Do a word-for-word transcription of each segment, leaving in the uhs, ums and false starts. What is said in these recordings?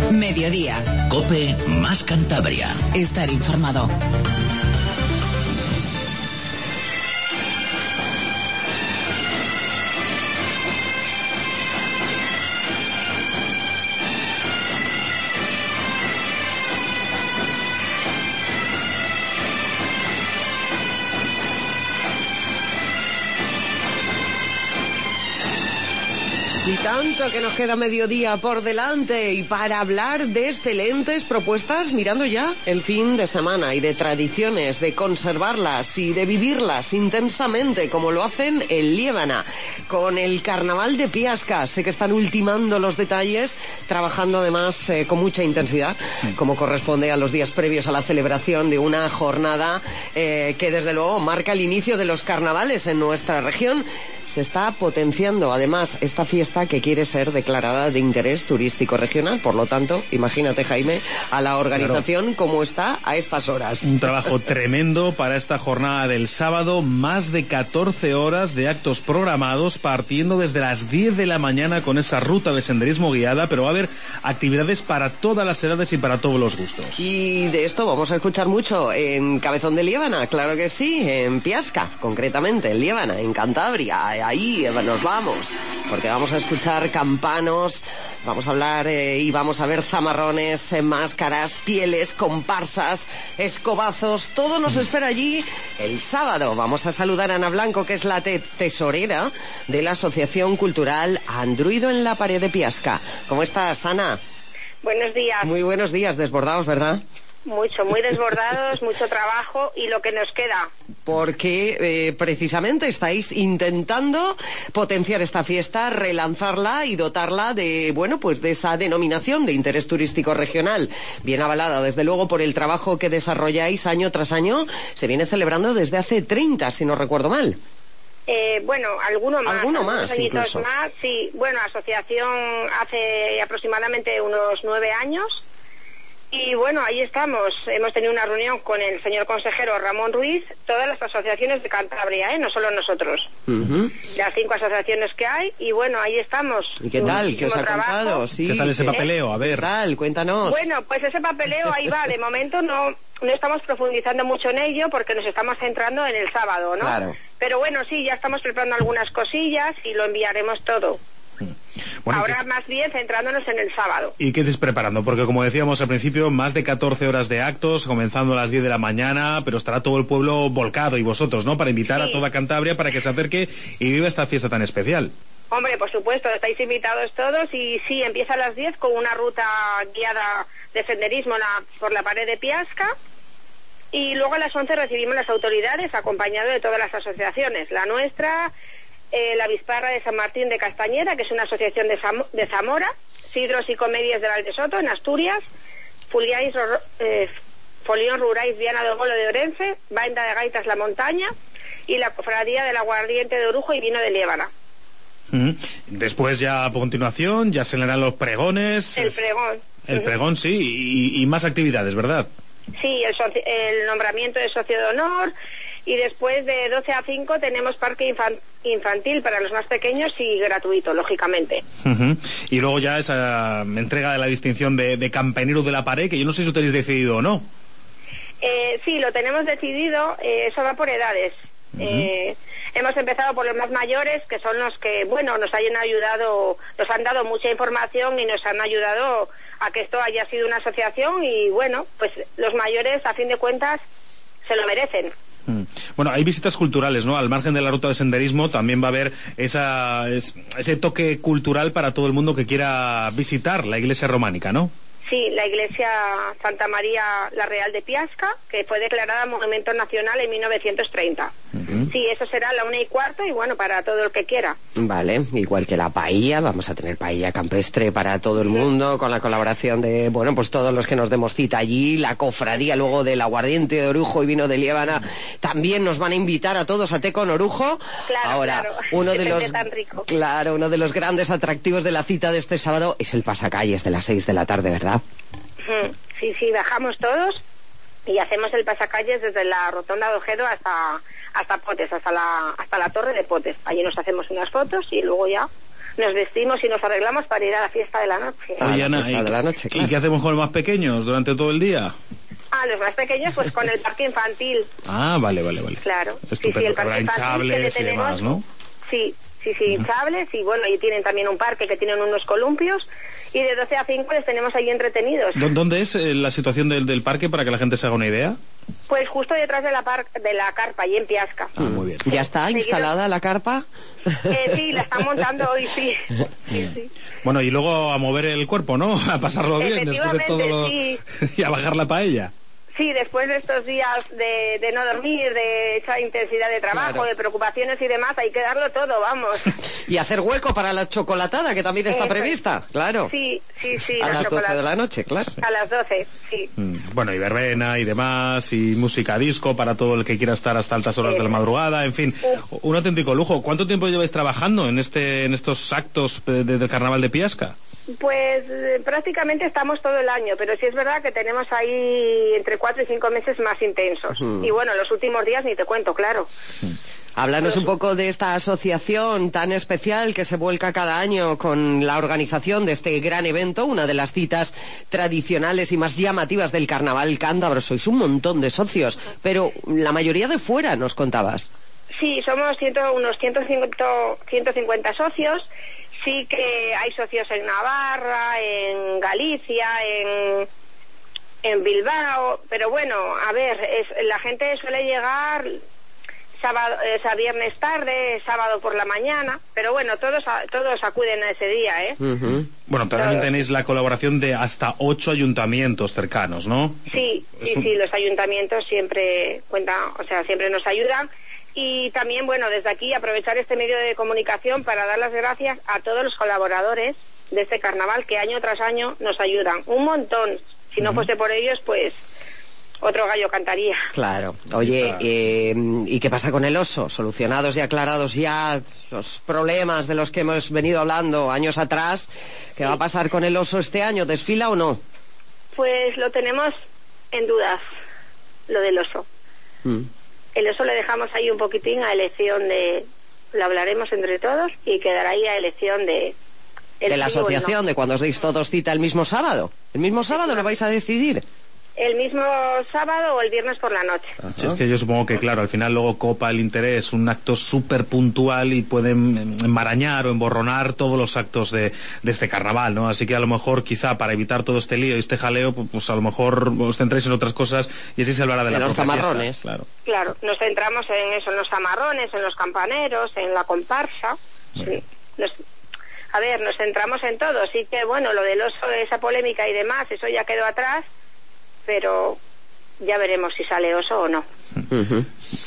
Mediodía. COPE más Cantabria. Estar informado. Y tanto que nos queda mediodía por delante, y para hablar de excelentes propuestas, mirando ya el fin de semana y de tradiciones, de conservarlas y de vivirlas intensamente, como lo hacen en Liébana, con el Carnaval de Piasca. Sé que están ultimando los detalles, trabajando además eh, con mucha intensidad, como corresponde a los días previos a la celebración de una jornada eh, que desde luego marca el inicio de los carnavales en nuestra región. Se está potenciando además esta fiesta que quiere ser declarada de interés turístico regional. Por lo tanto, imagínate, Jaime, a la organización claro, cómo está a estas horas. Un trabajo tremendo para esta jornada del sábado. Más de catorce horas de actos programados, partiendo desde las diez de la mañana con esa ruta de senderismo guiada, pero va a haber actividades para todas las edades y para todos los gustos. Y de esto vamos a escuchar mucho en Cabezón de Liébana, claro que sí, en Piasca, concretamente, en Liébana, en Cantabria. Ahí nos vamos, porque vamos a escuchar campanos, vamos a hablar eh, y vamos a ver zamarrones, eh, máscaras, pieles, comparsas, escobazos, todo nos espera allí el sábado. Vamos a saludar a Ana Blanco, que es la te tesorera de la Asociación Cultural Andruido en la Pared de Piasca. ¿Cómo estás, Ana? Buenos días. Muy buenos días, desbordados, ¿verdad? Mucho, muy desbordados, mucho trabajo y lo que nos queda. Porque eh, precisamente estáis intentando potenciar esta fiesta, relanzarla y dotarla de, bueno, pues de esa denominación de interés turístico regional, bien avalada desde luego por el trabajo que desarrolláis año tras año. Se viene celebrando desde hace treinta, si no recuerdo mal. Eh, bueno, alguno más. Alguno más, incluso. más, sí. Bueno, asociación hace aproximadamente unos nueve años. Y bueno, ahí estamos. Hemos tenido una reunión con el señor consejero Ramón Ruiz, todas las asociaciones de Cantabria, ¿eh? No solo nosotros. Uh-huh. Las cinco asociaciones que hay, y bueno, ahí estamos. ¿Y qué tal? ¿Qué os ha contado? Sí. ¿Qué tal ese papeleo? A ver. ¿Qué tal? Cuéntanos. Bueno, pues ese papeleo ahí va. De momento no, no estamos profundizando mucho en ello porque nos estamos centrando en el sábado, ¿no? Claro. Pero bueno, sí, ya estamos preparando algunas cosillas y lo enviaremos todo. Bueno, ahora que... más bien centrándonos en el sábado. ¿Y qué estáis preparando? Porque como decíamos al principio, más de catorce horas de actos, comenzando a las diez de la mañana, pero estará todo el pueblo volcado, y vosotros, ¿no? Para invitar sí. a toda Cantabria para que se acerque y viva esta fiesta tan especial. Hombre, por supuesto, estáis invitados todos, y sí, empieza a las diez con una ruta guiada de senderismo la, por la pared de Piasca, y luego a las once recibimos las autoridades, acompañado de todas las asociaciones, la nuestra... Eh, la Bisparra de San Martín de Castañeda, que es una asociación de, Zam de Zamora, Sidros y Comedias de Valdesoto, en Asturias, Fuliáis, eh, Folión Rurais, Viana del Golo de Orense, Banda de Gaitas La Montaña, y la Cofradía del Aguardiente de Orujo y Vino de Liébana. Mm. Después ya a continuación ya se le dan los pregones. El pregón. El pregón, sí, y, y más actividades, ¿verdad? Sí, el, el nombramiento de socio de honor. Y después de doce a cinco tenemos parque infantil para los más pequeños y gratuito, lógicamente. Uh-huh. Y luego ya esa entrega de la distinción de, de Campanero de la Pared, que yo no sé si lo tenéis decidido o no. Eh, sí, lo tenemos decidido, eh, eso va por edades. Uh-huh. eh, hemos empezado por los más mayores, que son los que, bueno, nos hayan ayudado, nos han dado mucha información y nos han ayudado a que esto haya sido una asociación, y bueno, pues los mayores, a fin de cuentas, se lo merecen. Bueno, hay visitas culturales, ¿no? Al margen de la ruta de senderismo también va a haber esa, es, ese toque cultural para todo el mundo que quiera visitar la iglesia románica, ¿no? Sí, la iglesia Santa María la Real de Piasca, que fue declarada Monumento Nacional en mil novecientos treinta. Uh-huh. Sí, eso será a la una y cuarto, y bueno, para todo el que quiera. Vale, igual que la paella, vamos a tener paella campestre para todo el mundo, uh-huh. con la colaboración de, bueno, pues todos los que nos demos cita allí, la cofradía luego del Aguardiente de Orujo y Vino de Liébana, también nos van a invitar a todos a té con orujo. Claro, ahora, claro. uno de los, tan rico. Claro, uno de los grandes atractivos de la cita de este sábado es el pasacalles de las seis de la tarde, ¿verdad? Sí, sí, bajamos todos y hacemos el pasacalles desde la rotonda de Ojedo hasta hasta Potes, hasta la hasta la torre de Potes. Allí nos hacemos unas fotos y luego ya nos vestimos y nos arreglamos para ir a la fiesta de la noche. Ah, Oye, la Ana, fiesta ¿y, de la noche, claro. ¿y qué hacemos con los más pequeños durante todo el día? Ah, los más pequeños, pues con el parque infantil. Ah, vale, vale, vale. Claro. Estupendo. Sí, sí, el parque Habrá infantil que le hinchables y tenemos, demás, ¿no? Sí, sí, sí, hinchables, y bueno, y tienen también un parque que tienen unos columpios, y de doce a cinco les tenemos ahí entretenidos. ¿Dó- ¿Dónde es eh, la situación del, del parque para que la gente se haga una idea? Pues justo detrás de la par de la carpa, allí en Piasca. Ah, muy bien. ¿Ya está Seguido- instalada la carpa? Eh, sí, la están montando hoy, sí. Sí, sí. Bueno, y luego a mover el cuerpo, ¿no? A pasarlo bien después de todo lo... sí. y a bajar la paella. Sí, después de estos días de, de no dormir, de esa intensidad de trabajo, Claro. de preocupaciones y demás, hay que darlo todo, vamos. Y hacer hueco para la chocolatada, que también está Eso es. prevista, claro. Sí, sí, sí. A la las doce chocolate. de la noche, claro. A las doce, sí. Mm, Bueno, y verbena y demás, y música disco para todo el que quiera estar hasta altas horas de la Eh. madrugada, en fin, un auténtico lujo. ¿Cuánto tiempo lleváis trabajando en este en estos actos de- de- del Carnaval de Piasca? Pues eh, prácticamente estamos todo el año, pero sí es verdad que tenemos ahí entre cuatro y cinco meses más intensos. Y bueno, los últimos días ni te cuento, claro. Háblanos un poco de esta asociación tan especial que se vuelca cada año con la organización de este gran evento, una de las citas tradicionales y más llamativas del carnaval cántabro. Sois un montón de socios, pero la mayoría de fuera, nos contabas. Sí, somos ciento, unos ciento cincuenta, ciento cincuenta socios. Sí que hay socios en Navarra, en Galicia, en, en Bilbao, pero bueno, a ver, es, la gente suele llegar sábado, es a viernes tarde, sábado por la mañana, pero bueno, todos todos acuden a ese día, ¿eh? Ujú. Bueno, también tenéis la colaboración de hasta ocho ayuntamientos cercanos, ¿no? Sí, Es sí, un- sí, los ayuntamientos siempre cuentan, o sea, siempre nos ayudan. Y también, bueno, desde aquí aprovechar este medio de comunicación para dar las gracias a todos los colaboradores de este carnaval que año tras año nos ayudan. Un montón. Si no fuese por ellos, pues otro gallo cantaría. Claro. Oye, Está. eh, ¿y qué pasa con el oso? Solucionados y aclarados ya los problemas de los que hemos venido hablando años atrás. ¿Qué va a pasar con el oso este año? ¿Desfila o no? Pues lo tenemos en dudas, lo del oso. Mm. El oso le dejamos ahí un poquitín a elección de... Lo hablaremos entre todos y quedará ahí a elección de... el De la sí o el no. asociación, de cuando os deis todos cita el mismo sábado. ¿El mismo sábado lo vais a decidir? El mismo sábado o el viernes por la noche. Sí, es que yo supongo que, claro, al final luego copa el interés, un acto súper puntual y pueden enmarañar o emborronar todos los actos de, de este carnaval, ¿no? Así que a lo mejor, quizá, para evitar todo este lío y este jaleo, pues, pues a lo mejor os centréis en otras cosas y así se hablará de En la los propia fiesta, zamarrones. claro. Claro, nos centramos en eso, en los zamarrones, en los campaneros, en la comparsa. Sí. Nos- a ver, nos centramos en todo. Sí que, bueno, lo del oso, esa polémica y demás, eso ya quedó atrás, pero ya veremos si sale oso o no. Ujú.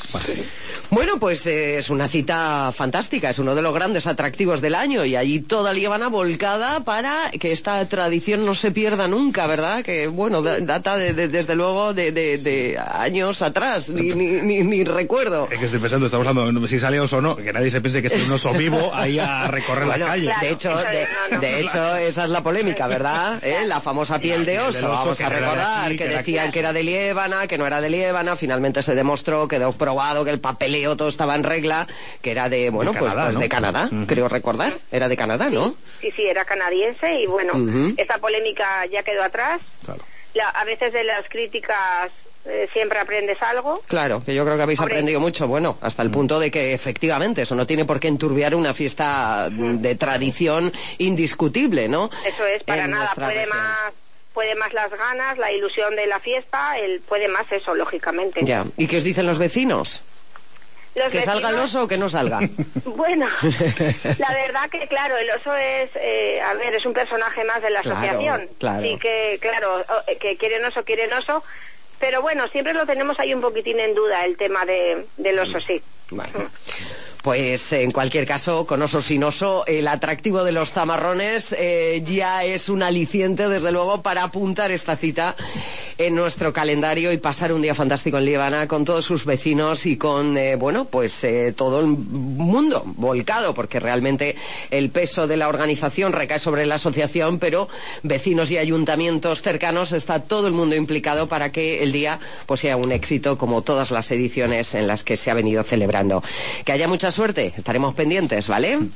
Bueno, pues eh, es una cita fantástica, es uno de los grandes atractivos del año y allí toda Líbana volcada para que esta tradición no se pierda nunca, ¿verdad? Que, bueno, da- data de, de- desde luego de, de- de años atrás, ni, ni, ni, ni recuerdo. Es que estoy pensando, estamos hablando si sale oso o no, que nadie se piense que es un oso vivo ahí a recorrer Bueno, la calle. claro. de hecho, Eso de, es, no, no. de hecho, esa es la polémica, ¿verdad? ¿Eh? La famosa piel de piel del oso. oso, Vamos que a no era de recordar aquí, que que era decían aquí. que era de Líbana, que no era de Líbana. Finalmente se demostró, quedó probado que el papeleo todo estaba en regla, que era de, bueno, De pues, Canadá, pues ¿no? de Canadá, Ujú. creo recordar. Era de Canadá, ¿no? Sí, sí, era canadiense y bueno, Ujú. esta polémica ya quedó atrás. Claro. La- a veces de las críticas eh, siempre aprendes algo. Claro, que yo creo que habéis Hombre. aprendido mucho, bueno, hasta el punto de que efectivamente eso no tiene por qué enturbiar una fiesta de tradición indiscutible, ¿no? Eso es, para En nada, nuestra puede región. más, puede más las ganas, la ilusión de la fiesta, el, puede más eso, lógicamente. Ya, ¿y qué os dicen los vecinos? Los ¿Que salga el vecinos- oso o que no salga? Bueno, la verdad que claro, el oso es, eh, a ver, es un personaje más de la Claro, asociación. claro. Sí que, claro, o- que quieren oso, quieren oso, pero bueno, siempre lo tenemos ahí un poquitín en duda el tema de, del oso, sí. Bueno, pues en cualquier caso, con oso sin oso, el atractivo de los zamarrones eh, ya es un aliciente, desde luego, para apuntar esta cita en nuestro calendario y pasar un día fantástico en Líbana con todos sus vecinos y con, eh, bueno, pues eh, todo el mundo volcado, porque realmente el peso de la organización recae sobre la asociación, pero vecinos y ayuntamientos cercanos, está todo el mundo implicado para que el día pues sea un éxito como todas las ediciones en las que se ha venido celebrando. Que haya mucha suerte, estaremos pendientes, ¿vale?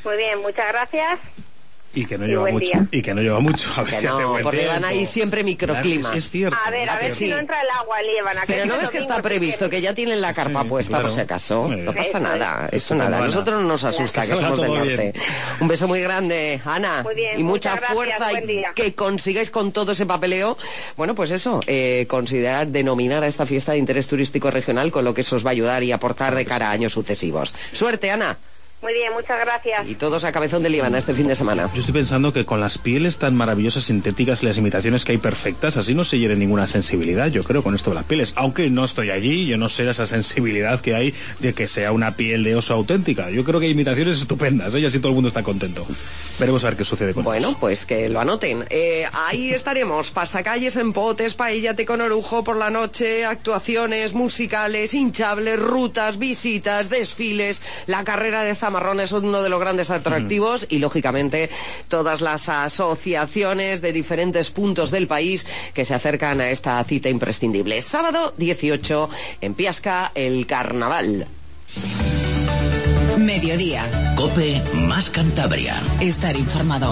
Muy bien, muchas gracias. Y que no Y lleva buen mucho. día. Y que no lleva mucho. A ver Que si hace no, buen porque tiempo. van ahí siempre microclima. Claro, es, es cierto. A ver, a ver Sí. si no entra el agua, Líbana. Pero no ves que está previsto, que ya tienen la carpa Sí, puesta claro. por si acaso. Sí. No pasa Eso nada, es. eso Estupendo, nada. A Ana. nosotros no nos asusta, Que que salga somos del todo norte. bien. Un beso muy grande, Ana. Muy bien, y mucha muchas gracias, fuerza buen y día. que consigáis con todo ese papeleo. Bueno, pues eso, eh, considerar, denominar a esta fiesta de interés turístico regional, con lo que eso os va a ayudar y aportar de cara a años sucesivos. Suerte, Ana. Muy bien, muchas gracias. Y todos a cabezón de Líbana este fin de semana. Yo estoy pensando que con las pieles tan maravillosas, sintéticas y las imitaciones que hay perfectas, así no se hiere ninguna sensibilidad, yo creo, con esto de las pieles. Aunque no estoy allí, yo no sé esa sensibilidad que hay de que sea una piel de oso auténtica. Yo creo que hay imitaciones estupendas, ¿eh? Y así todo el mundo está contento. Veremos a ver qué sucede con Bueno, eso. pues que lo anoten. Eh, ahí estaremos, pasacalles en potes, paellate con orujo por la noche, actuaciones musicales, hinchables, rutas, visitas, desfiles, la carrera de Zamarrón es uno de los grandes atractivos mm. y, lógicamente, todas las asociaciones de diferentes puntos del país que se acercan a esta cita imprescindible. Sábado dieciocho, en Piasca, el carnaval. Mediodía. Cope más Cantabria. Estar informado.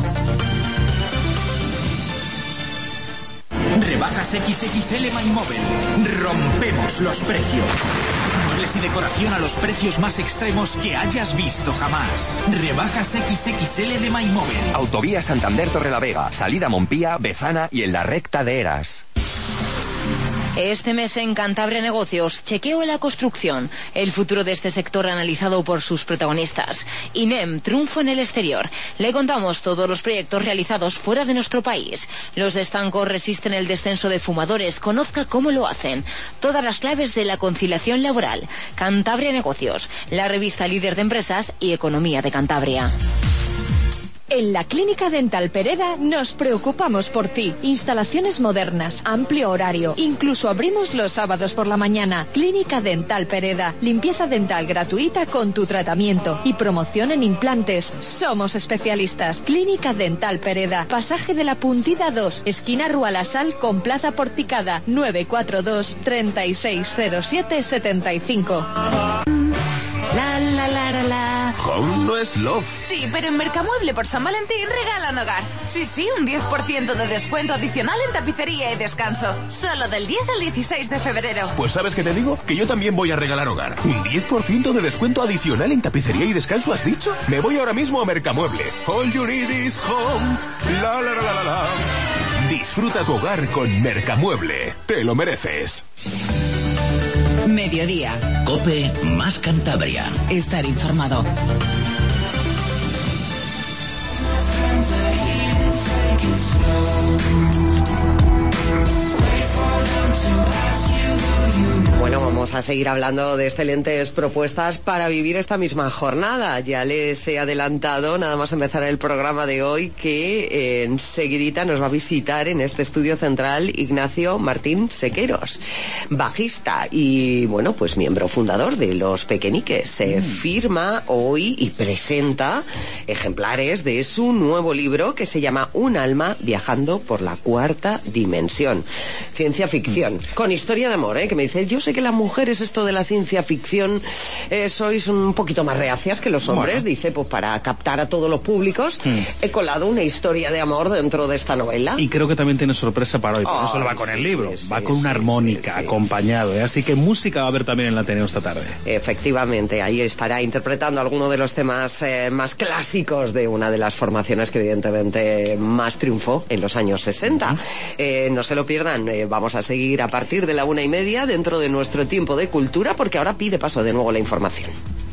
Rebajas equis equis ele MyMobile. Rompemos los precios. Muebles y decoración a los precios más extremos que hayas visto jamás. Rebajas equis equis ele de MyMobile. Autovía Santander Torrelavega, salida Mompía, Bezana y en la recta de Eras. Este mes en Cantabria Negocios, chequeo en la construcción, el futuro de este sector analizado por sus protagonistas. INEM, triunfo en el exterior. Le contamos todos los proyectos realizados fuera de nuestro país. Los estancos resisten el descenso de fumadores, conozca cómo lo hacen. Todas las claves de la conciliación laboral. Cantabria Negocios, la revista líder de empresas y economía de Cantabria. En la Clínica Dental Pereda nos preocupamos por ti. Instalaciones modernas, amplio horario. Incluso abrimos los sábados por la mañana. Clínica Dental Pereda. Limpieza dental gratuita con tu tratamiento. Y promoción en implantes. Somos especialistas. Clínica Dental Pereda. Pasaje de la Puntida dos. Esquina Rua La Sal con Plaza Porticada. nueve cuatro dos, treinta y seis cero siete, setenta y cinco. La la la la la. Home no es love. Sí, pero en Mercamueble por San Valentín regalan hogar. Sí, sí, un diez por ciento de descuento adicional en tapicería y descanso. Solo del diez al dieciséis de febrero. Pues ¿sabes qué te digo? Que yo también voy a regalar hogar. ¿Un diez por ciento de descuento adicional en tapicería y descanso has dicho? Me voy ahora mismo a Mercamueble. All you need is home. La la la la la la. Disfruta tu hogar con Mercamueble. Te lo mereces. Mediodía. Cope más Cantabria. Estar informado. Bueno, vamos a seguir hablando de excelentes propuestas para vivir esta misma jornada. Ya les he adelantado, nada más empezar el programa de hoy, que eh, enseguidita nos va a visitar en este estudio central Ignacio Martín Sequeros, bajista y, bueno, pues miembro fundador de Los Pequeñiques. Se mm. firma hoy y presenta ejemplares de su nuevo libro que se llama Un alma viajando por la cuarta dimensión. Ciencia ficción, mm. con historia de amor, ¿eh? Que me dice, yo sé que las mujeres esto de la ciencia ficción eh, sois un poquito más reacias que los hombres, bueno. Dice, pues para captar a todos los públicos mm. he colado una historia de amor dentro de esta novela. Y creo que también tiene sorpresa para hoy, porque oh, no solo va con sí, el libro, sí, va con una sí, armónica sí, sí. acompañado, ¿eh? Así que música va a haber también en la Ateneo esta tarde. Efectivamente, ahí estará interpretando algunos de los temas eh, más clásicos de una de las formaciones que evidentemente más triunfó en los años sesenta. Uh-huh. eh, no se lo pierdan, eh, vamos a seguir a partir de la una y media dentro de nuestro tiempo de cultura, porque ahora pide paso de nuevo la información.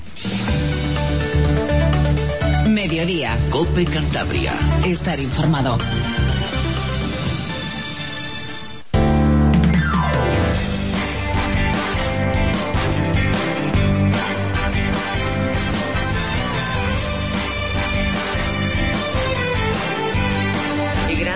Mediodía. Cope Cantabria. Estar informado.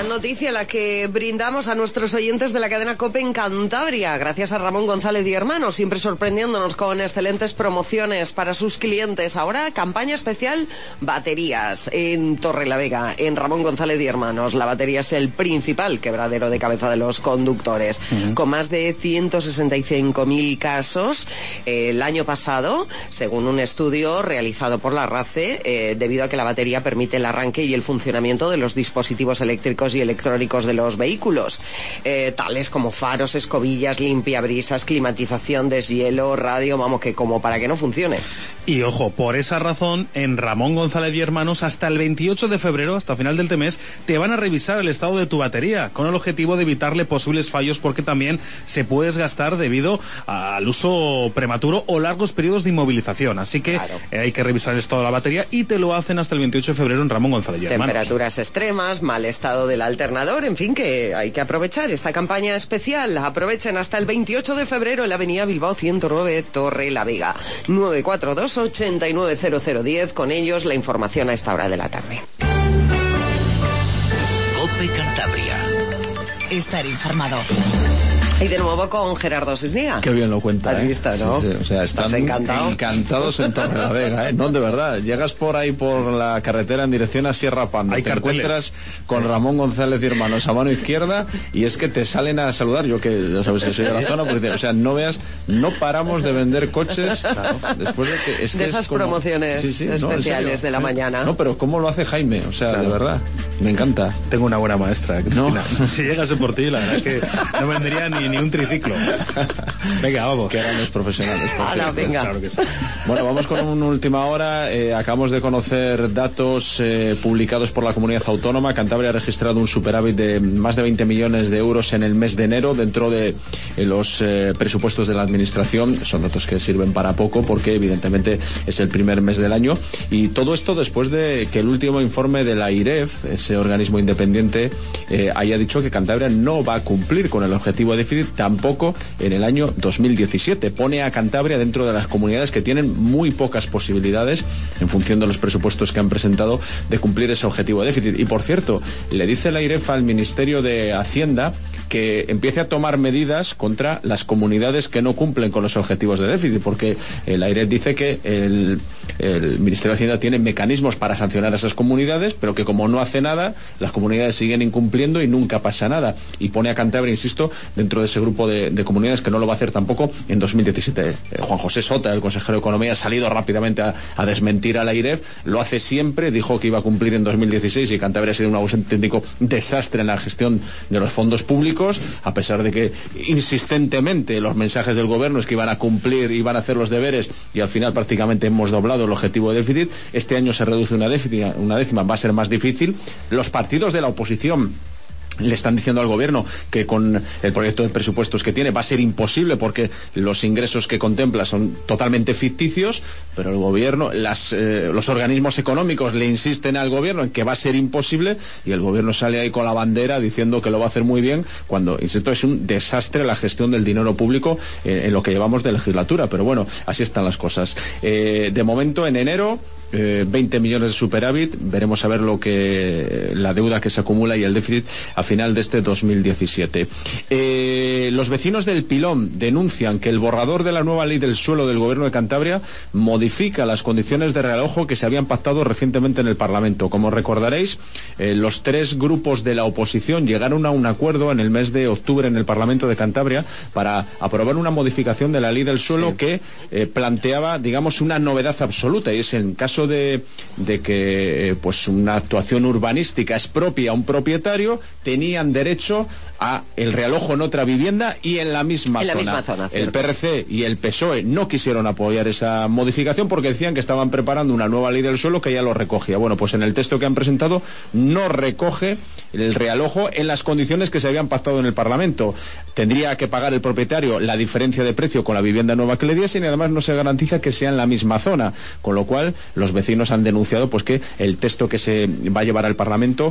Gran noticia la que brindamos a nuestros oyentes de la cadena COPE en Cantabria, gracias a Ramón González y Hermanos, siempre sorprendiéndonos con excelentes promociones para sus clientes. Ahora, campaña especial baterías en Torrelavega, en Ramón González y Hermanos. La batería es el principal quebradero de cabeza de los conductores, uh-huh. con más de ciento sesenta y cinco mil casos eh, el año pasado, según un estudio realizado por la RACE, eh, debido a que la batería permite el arranque y el funcionamiento de los dispositivos eléctricos y electrónicos de los vehículos, eh, tales como faros, escobillas, limpiabrisas, climatización, deshielo, radio, vamos, que como para que no funcione. Y ojo, por esa razón, en Ramón González y Hermanos, hasta el veintiocho de febrero, hasta final del mes, te van a revisar el estado de tu batería, con el objetivo de evitarle posibles fallos, porque también se puede desgastar debido al uso prematuro o largos periodos de inmovilización. Así que claro. eh, hay que revisar el estado de la batería y te lo hacen hasta el veintiocho de febrero en Ramón González y Hermanos. Temperaturas extremas, mal estado del alternador, en fin, que hay que aprovechar esta campaña especial. Aprovechen hasta el veintiocho de febrero en la avenida Bilbao ciento nueve, Torrelavega. nueve cuatro dos, ochenta y nueve cero cero diez. Con ellos la información a esta hora de la tarde. COPE Cantabria. Estar informado. Y de nuevo con Gerardo Sisniga. Qué bien lo cuenta. ¿Has ¿eh? visto, no? Sí, sí. O sea, están encantado? encantados en Torrelavega, ¿eh? No, de verdad. Llegas por ahí por la carretera en dirección a Sierra Pando. Hay te carteles. Encuentras con Ramón González y Hermanos a mano izquierda y es que te salen a saludar. Yo que ya sabes que soy de la zona, porque, o sea, no veas, no paramos de vender coches. Claro, después de que es de que esas es como... promociones sí, sí, especiales no, de la ¿eh? mañana. No, pero ¿cómo lo hace Jaime? O sea, claro. De verdad, me encanta. Tengo una buena maestra, Cristina. No. Si llegase por ti, la verdad es que no vendría ni, ni un triciclo. Venga, vamos. Que eran los profesionales. Hala, venga. Claro que sí. Bueno, vamos con una última hora. Eh, acabamos de conocer datos eh, publicados por la comunidad autónoma. Cantabria ha registrado un superávit de más de veinte millones de euros en el mes de enero dentro de eh, los eh, presupuestos de la administración. Son datos que sirven para poco porque evidentemente es el primer mes del año. Y todo esto después de que el último informe de la I R E F, ese organismo independiente, eh, haya dicho que Cantabria no va a cumplir con el objetivo de déficit tampoco en el año dos mil diecisiete. Pone a Cantabria dentro de las comunidades que tienen muy pocas posibilidades, en función de los presupuestos que han presentado, de cumplir ese objetivo de déficit. Y por cierto, le dice la I R E F al Ministerio de Hacienda que empiece a tomar medidas contra las comunidades que no cumplen con los objetivos de déficit, porque eh, la I R E F dice que el, el Ministerio de Hacienda tiene mecanismos para sancionar a esas comunidades, pero que como no hace nada, las comunidades siguen incumpliendo y nunca pasa nada. Y pone a Cantabria, insisto, dentro de ese grupo de, de comunidades que no lo va a hacer tampoco en dos mil diecisiete. Eh, Juan José Sota, el consejero de Economía, ha salido rápidamente a, a desmentir a la I R E F, lo hace siempre, dijo que iba a cumplir en dos mil dieciséis y Cantabria ha sido un auténtico desastre en la gestión de los fondos públicos, a pesar de que insistentemente los mensajes del gobierno es que iban a cumplir, iban a hacer los deberes y al final prácticamente hemos doblado el objetivo de déficit. Este año se reduce una décima, una décima, va a ser más difícil. Los partidos de la oposición le están diciendo al gobierno que con el proyecto de presupuestos que tiene va a ser imposible porque los ingresos que contempla son totalmente ficticios, pero el gobierno, las, eh, los organismos económicos le insisten al gobierno en que va a ser imposible y el gobierno sale ahí con la bandera diciendo que lo va a hacer muy bien, cuando, insisto, es un desastre la gestión del dinero público eh, en lo que llevamos de legislatura. Pero bueno, así están las cosas. Eh, de momento, en enero, Eh, veinte millones de superávit, veremos a ver lo que la deuda que se acumula y el déficit a final de este dos mil diecisiete. Eh, los vecinos del Pilón denuncian que el borrador de la nueva ley del suelo del gobierno de Cantabria modifica las condiciones de realojo que se habían pactado recientemente en el Parlamento. Como recordaréis, eh, los tres grupos de la oposición llegaron a un acuerdo en el mes de octubre en el Parlamento de Cantabria para aprobar una modificación de la ley del suelo sí. que eh, planteaba, digamos, una novedad absoluta, y es en caso De, de que pues una actuación urbanística expropia a un propietario, tenían derecho a el realojo en otra vivienda y en la misma en la zona. Misma zona el P R C y el P S O E no quisieron apoyar esa modificación porque decían que estaban preparando una nueva ley del suelo que ya lo recogía. Bueno, pues en el texto que han presentado no recoge el realojo en las condiciones que se habían pactado en el Parlamento. Tendría que pagar el propietario la diferencia de precio con la vivienda nueva que le diesen y además no se garantiza que sea en la misma zona, con lo cual los vecinos han denunciado pues que el texto que se va a llevar al Parlamento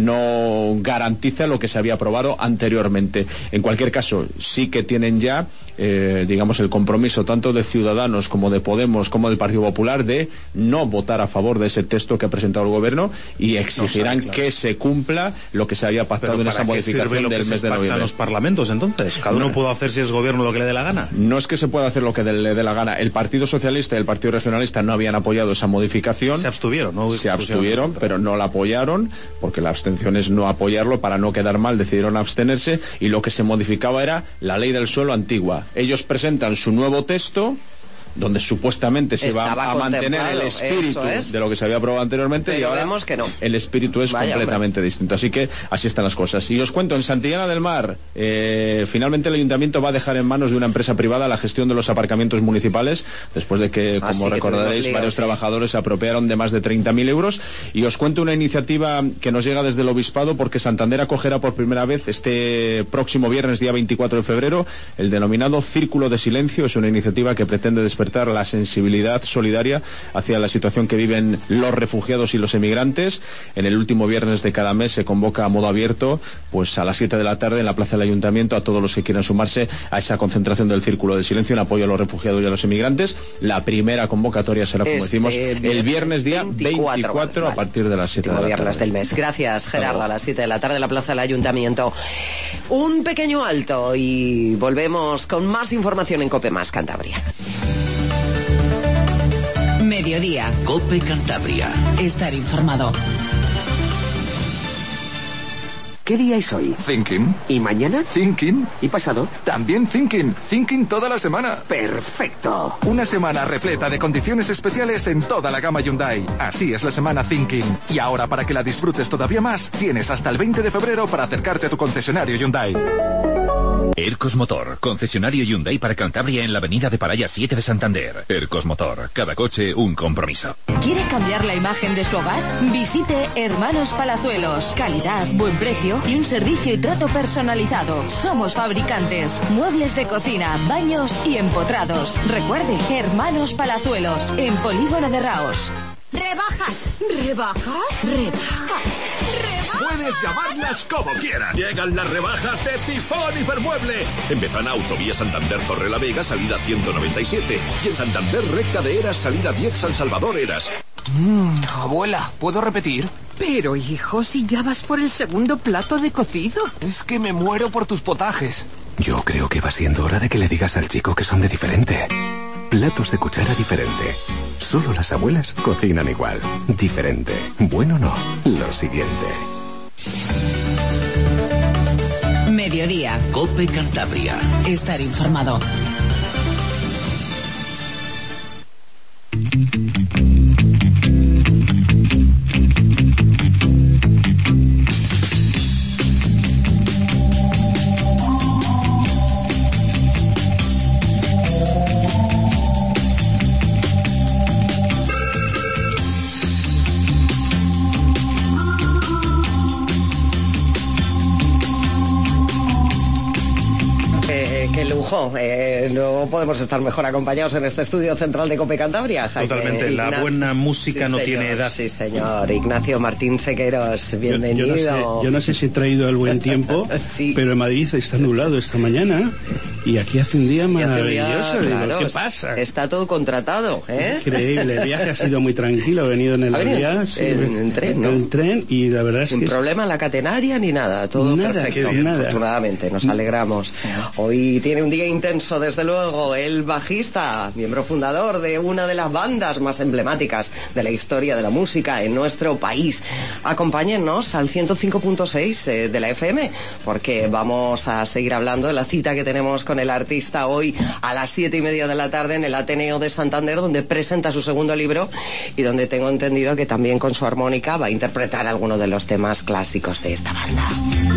no garantiza lo que se había aprobado anteriormente. En cualquier caso, sí que tienen ya eh, digamos, el compromiso tanto de Ciudadanos como de Podemos como del Partido Popular de no votar a favor de ese texto que ha presentado el Gobierno y exigirán no sabe, claro. que se cumpla lo que se había pactado en esa modificación del mes de noviembre. En los parlamentos, entonces, cada uno puede hacer si es Gobierno lo que le dé la gana. No es que se pueda hacer lo que le dé la gana. El Partido Socialista y el Partido Regionalista no habían apoyado esa modificación. Se abstuvieron, ¿no? Se abstuvieron, pero no la apoyaron, porque la abstención es no apoyarlo. Para no quedar mal, decidieron abstenerse, y lo que se modificaba era la ley del suelo antigua. Ellos presentan su nuevo texto, donde supuestamente se Estaba va a mantener el espíritu es. de lo que se había aprobado anteriormente, pero y ahora vemos que no. el espíritu es Vaya, completamente hombre. distinto. Así que así están las cosas. Y os cuento, en Santillana del Mar, eh, finalmente el Ayuntamiento va a dejar en manos de una empresa privada la gestión de los aparcamientos municipales, después de que, como Así recordaréis, que varios líos, trabajadores sí. se apropiaron de más de treinta mil euros. Y os cuento una iniciativa que nos llega desde el Obispado, porque Santander acogerá por primera vez este próximo viernes, día veinticuatro de febrero, el denominado Círculo de Silencio. Es una iniciativa que pretende despertar la sensibilidad solidaria hacia la situación que viven los refugiados y los emigrantes. En el último viernes de cada mes se convoca a modo abierto, pues a las siete de la tarde en la plaza del Ayuntamiento, a todos los que quieran sumarse a esa concentración del Círculo de Silencio en apoyo a los refugiados y a los emigrantes. La primera convocatoria será, como este decimos, el viernes día veinticuatro, veinticuatro vale. a partir de las siete de la tarde. Viernes del mes. Gracias, Gerardo. A las siete de la tarde en la plaza del Ayuntamiento. Un pequeño alto y volvemos con más información en COPE Más Cantabria. Mediodía. COPE Cantabria. Estar informado. ¿Qué día es hoy? Thinking. ¿Y mañana? Thinking. ¿Y pasado? También Thinking. Thinking toda la semana. ¡Perfecto! Una semana repleta de condiciones especiales en toda la gama Hyundai. Así es la semana Thinking. Y ahora, para que la disfrutes todavía más, tienes hasta el veinte de febrero para acercarte a tu concesionario Hyundai. Ercos Motor, concesionario Hyundai para Cantabria en la avenida de Paraya siete de Santander. Ercos Motor, cada coche un compromiso. ¿Quiere cambiar la imagen de su hogar? Visite Hermanos Palazuelos. Calidad, buen precio y un servicio y trato personalizado. Somos fabricantes, muebles de cocina, baños y empotrados. Recuerde, Hermanos Palazuelos, en Polígono de Raos. Rebajas, rebajas, rebajas, rebajas. Puedes llamarlas como quieras. Llegan las rebajas de Tifón Hipermueble. En Bezana, Autovía Santander Torre la Vega, salida ciento noventa y siete. Y en Santander, recta de Eras, salida diez San Salvador Eras. Mmm, abuela, ¿puedo repetir? Pero, hijo, si ya vas por el segundo plato de cocido. Es que me muero por tus potajes. Yo creo que va siendo hora de que le digas al chico que son de diferente. Platos de cuchara diferente. Solo las abuelas cocinan igual. Diferente. Bueno, no. Lo siguiente. Mediodía. COPE Cantabria. Estar informado. Eh, no podemos estar mejor acompañados en este estudio central de COPE Cantabria, Jaime. Totalmente, Ignacio. La buena música sí, no señor, tiene edad. Sí, señor. Ignacio Martín Sequeros, bienvenido. Yo, yo, no sé, yo no sé si he traído el buen tiempo, sí. pero en Madrid está nublado esta mañana y aquí hace un día maravilloso. Día, claro, ¿qué pasa? Está todo contratado, ¿eh? Increíble, el viaje ha sido muy tranquilo, he venido en el avión, sí, en, en tren, ¿no? En tren y la verdad Sin es que... Sin problema en la catenaria ni nada, todo nada, perfecto. Nada. Afortunadamente, nos alegramos. Hoy tiene un día intenso, desde luego, el bajista, miembro fundador de una de las bandas más emblemáticas de la historia de la música en nuestro país. Acompáñennos al ciento cinco punto seis eh, de la F M, porque vamos a seguir hablando de la cita que tenemos con el artista hoy a las siete y media de la tarde en el Ateneo de Santander, donde presenta su segundo libro y donde tengo entendido que también con su armónica va a interpretar algunos de los temas clásicos de esta banda.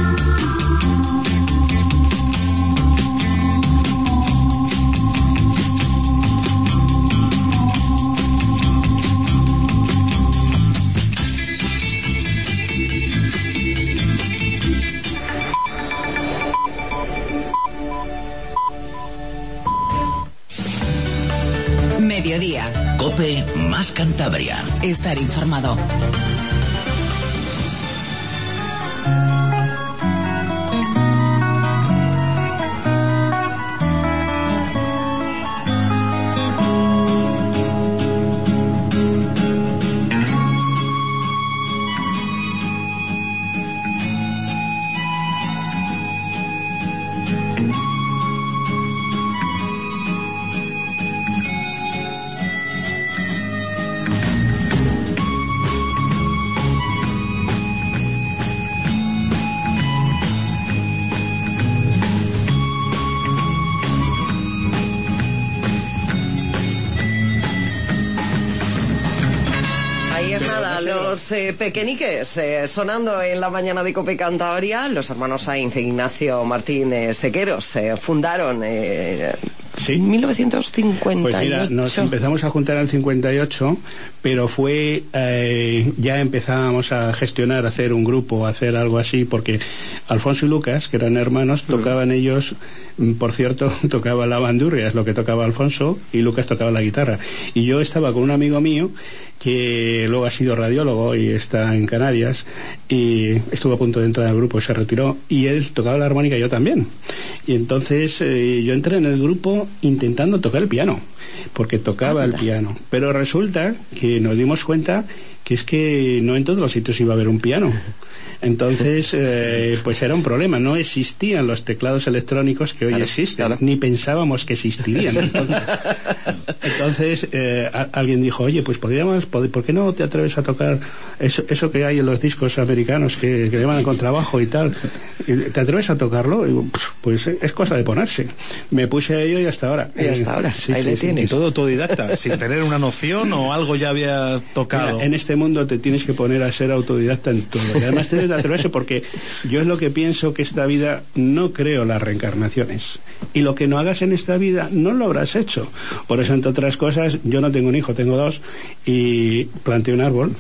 Mediodía. COPE Más Cantabria. Estar informado. nada, no sé. los eh, pequeñiques eh, sonando en la mañana de Cope Cantabria, los hermanos Sainz e Ignacio Martínez Sequeros eh, fundaron eh, ¿Sí? en mil novecientos cincuenta y ocho. Pues mira, nos empezamos a juntar en el cincuenta y ocho, pero fue, eh, ya empezábamos a gestionar, a hacer un grupo, a hacer algo así, porque Alfonso y Lucas, que eran hermanos, tocaban ellos, por cierto, tocaba la bandurria, es lo que tocaba Alfonso, y Lucas tocaba la guitarra. Y yo estaba con un amigo mío, que luego ha sido radiólogo y está en Canarias, y estuvo a punto de entrar al grupo y se retiró, y él tocaba la armónica y yo también. Y entonces eh, yo entré en el grupo intentando tocar el piano, porque tocaba el piano. Pero resulta que nos dimos cuenta que es que no en todos los sitios iba a haber un piano. Entonces, eh, pues era un problema. No existían los teclados electrónicos que hoy claro, existen, claro. Ni pensábamos que existirían. Entonces, entonces eh, a, alguien dijo, oye, pues podríamos, ¿por qué no te atreves a tocar eso, eso que hay en los discos americanos que, que llaman contrabajo y tal? ¿Te atreves a tocarlo? Y digo, pues es cosa de ponerse. Me puse a ello y hasta ahora. Y hasta ahora, sí, ahí sí, le sí, tienes. Y todo autodidacta, sin tener una noción o algo ya habías tocado. Mira, en este mundo te tienes que poner a ser autodidacta en todo. Y además tienes que atreverse, porque yo es lo que pienso, que esta vida no creo las reencarnaciones. Y lo que no hagas en esta vida no lo habrás hecho. Por eso, entre otras cosas, yo no tengo un hijo, tengo dos, y planté un árbol.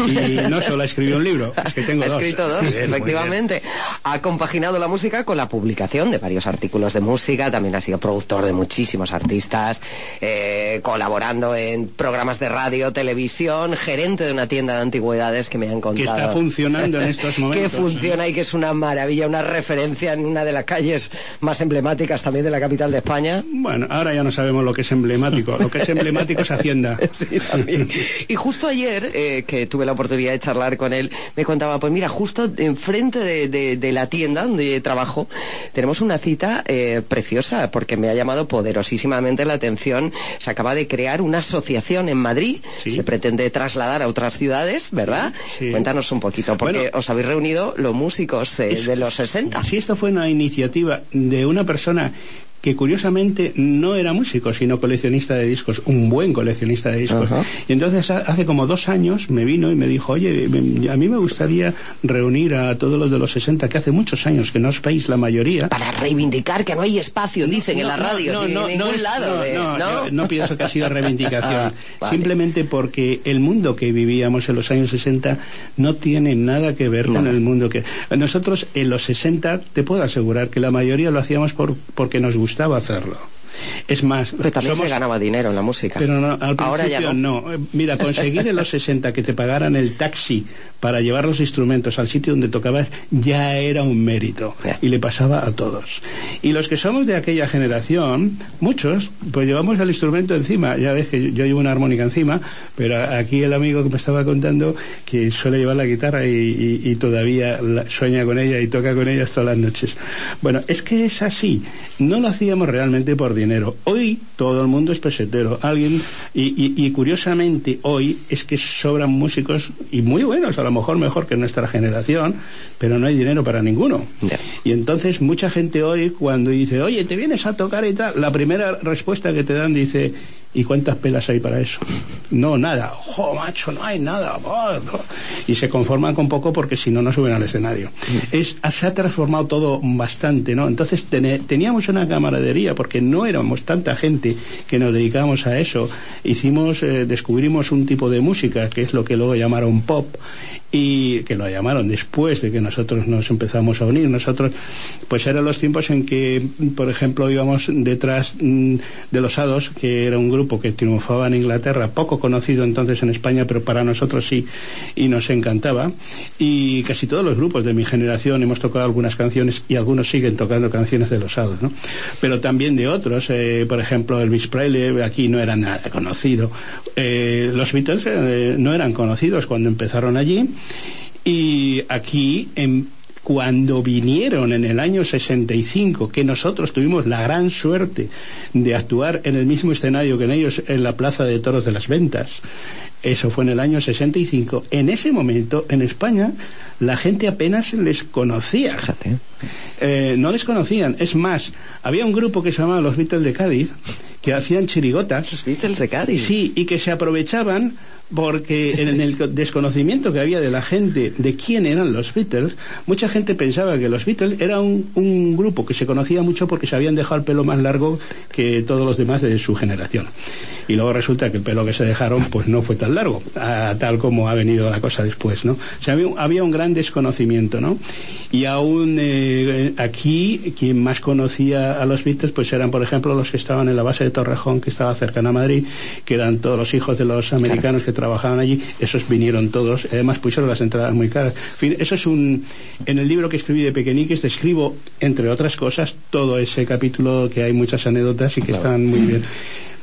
Y no solo escribí un libro, es que tengo ha dos. Ha escrito dos, bien, efectivamente. Ha compaginado la música con la publicación de varios artículos de música, también ha sido productor de muchísimos artistas, eh, colaborando en programas de radio, televisión, gerente de una tienda de antigüedades que me han contado. Que está funcionando en estos momentos. Que funciona y que es una maravilla, una referencia en una de las calles más emblemáticas también de la capital de España. Bueno, ahora ya no sabemos lo que es emblemático. Lo que es emblemático es Hacienda. Sí, también. Y justo ayer, eh, que tuve la oportunidad de charlar con él, me contaba, pues mira, justo enfrente de, de, de la tienda donde trabajo, tenemos una cita eh, preciosa, porque me ha llamado poderosísimamente la atención. Se acaba de crear una asociación en Madrid, ¿sí? Se pretende trasladar a otras ciudades, ¿verdad? Sí. Cuéntanos un poquito, porque bueno, os habéis reunido los músicos eh, es, de los sesenta. Sí, esto fue una iniciativa de una persona que curiosamente no era músico, sino coleccionista de discos, un buen coleccionista de discos. Uh-huh. Y entonces hace como dos años me vino y me dijo, oye, a mí me gustaría reunir a todos los de los sesenta, que hace muchos años que no os veis la mayoría. Para reivindicar que no hay espacio, dicen no, en la radio, no, no, en no, ningún no, lado. No, eh, no, ¿no? no, no pienso que ha sido reivindicación. Ah, vale. Simplemente porque el mundo que vivíamos en los años sesenta no tiene nada que ver no. con el mundo que... Nosotros en los sesenta, te puedo asegurar que la mayoría lo hacíamos por, porque nos gustaba hacerlo. Es más, pero también somos... se ganaba dinero en la música. Pero no, al ahora ya no. no. Mira, conseguir en los sesenta que te pagaran el taxi para llevar los instrumentos al sitio donde tocabas ya era un mérito. Yeah. Y le pasaba a todos. Y los que somos de aquella generación, muchos, pues llevamos el instrumento encima. Ya ves que yo llevo una armónica encima, pero aquí el amigo que me estaba contando que suele llevar la guitarra y, y, y todavía la, sueña con ella y toca con ella todas las noches. Bueno, es que es así. No lo hacíamos realmente por dinero. Hoy todo el mundo es pesetero. Alguien y, y, y curiosamente hoy es que sobran músicos y muy buenos, a lo mejor mejor que nuestra generación, pero no hay dinero para ninguno. Yeah. Y entonces mucha gente hoy cuando dice, oye, ¿te vienes a tocar y tal? La primera respuesta que te dan dice, ¿y cuántas pelas hay para eso? No, nada. ¡Jo, macho, no hay nada! Oh, no. Y se conforman con poco porque si no, no suben al escenario. Es, se ha transformado todo bastante, ¿no? Entonces ten, teníamos una camaradería porque no éramos tanta gente que nos dedicábamos a eso. Hicimos, eh, descubrimos un tipo de música que es lo que luego llamaron pop, y que lo llamaron después de que nosotros nos empezamos a unir. Nosotros, pues eran los tiempos en que, por ejemplo, íbamos detrás mm, de los Hados, que era un grupo que triunfaba en Inglaterra, poco conocido entonces en España, pero para nosotros sí, y nos encantaba. Y casi todos los grupos de mi generación hemos tocado algunas canciones, y algunos siguen tocando canciones de los Hados, ¿no? Pero también de otros, eh, por ejemplo, Elvis Presley, aquí no era nada conocido. Eh, los Beatles eh, no eran conocidos cuando empezaron allí. Y aquí, en, cuando vinieron en el año sesenta y cinco, que nosotros tuvimos la gran suerte de actuar en el mismo escenario que en ellos, en la Plaza de Toros de las Ventas, eso fue en el año sesenta y cinco, en ese momento, en España, la gente apenas les conocía. Fíjate. Eh, no les conocían. Es más, había un grupo que se llamaba Los Beatles de Cádiz, que hacían chirigotas. ¿Los Beatles de Cádiz? Sí, y que se aprovechaban porque en el desconocimiento que había de la gente de quién eran los Beatles, mucha gente pensaba que los Beatles era un, un grupo que se conocía mucho porque se habían dejado el pelo más largo que todos los demás de su generación. Y luego resulta que el pelo que se dejaron pues no fue tan largo, a, tal como ha venido la cosa después, ¿no? O sea, había, había un gran desconocimiento, ¿no? Y aún eh, aquí, quien más conocía a los Beatles, pues eran, por ejemplo, los que estaban en la base de Torrejón, que estaba cercana a Madrid, que eran todos los hijos de los americanos, claro, que trabajaban allí. Esos vinieron todos, además pusieron las entradas muy caras. En fin, eso es un... En el libro que escribí de Pequeñiques describo, entre otras cosas, todo ese capítulo, que hay muchas anécdotas y que claro, están muy bien.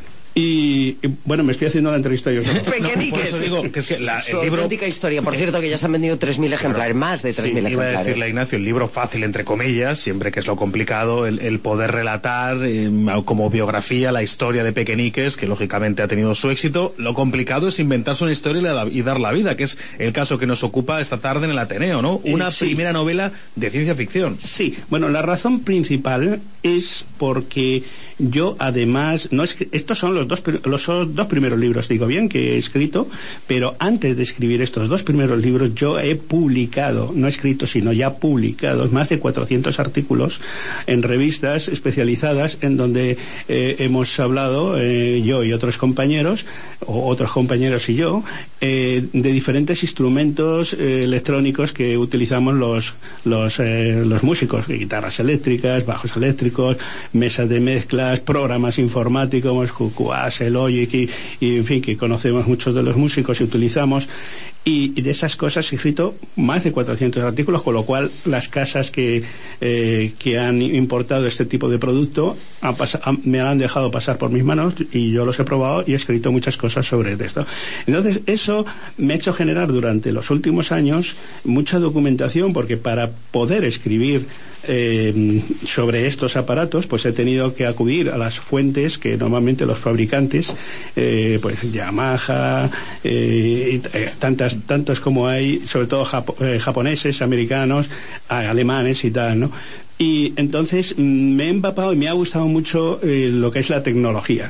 Y, y bueno, me estoy haciendo la entrevista yo. Pequeñiques. No, por eso digo que es que la, Su el libro... auténtica historia. Por cierto, que ya se han vendido tres mil ejemplares, claro, más de tres mil sí, ejemplares. Iba a decirle a Ignacio, el libro fácil, entre comillas, siempre que es lo complicado, el, el poder relatar eh, como biografía la historia de Pequeñiques, que lógicamente ha tenido su éxito. Lo complicado es inventarse una historia y, la, y dar la vida, que es el caso que nos ocupa esta tarde en el Ateneo, ¿no? Una eh, sí. primera novela de ciencia ficción. Sí, bueno, la razón principal es porque yo, además, no es que estos son los dos los dos primeros libros, digo bien, que he escrito, pero antes de escribir estos dos primeros libros yo he publicado, no he escrito, sino ya publicado más de cuatrocientos artículos en revistas especializadas en donde eh, hemos hablado, eh, yo y otros compañeros, o otros compañeros y yo, eh, de diferentes instrumentos eh, electrónicos que utilizamos los los, eh, los músicos, guitarras eléctricas, bajos eléctricos, mesas de mezclas, programas informáticos, Cubase, el Logic y, y en fin, que conocemos muchos de los músicos y utilizamos, y, y de esas cosas he escrito más de cuatrocientos artículos, con lo cual las casas que, eh, que han importado este tipo de producto han han, me han dejado pasar por mis manos y yo los he probado y he escrito muchas cosas sobre esto. Entonces eso me ha hecho generar durante los últimos años mucha documentación, porque para poder escribir Eh, sobre estos aparatos pues he tenido que acudir a las fuentes que normalmente los fabricantes eh, pues Yamaha eh, eh, tantas tantos como hay, sobre todo japo, eh, japoneses, americanos, alemanes y tal, ¿no? Y entonces me he empapado y me ha gustado mucho eh, lo que es la tecnología,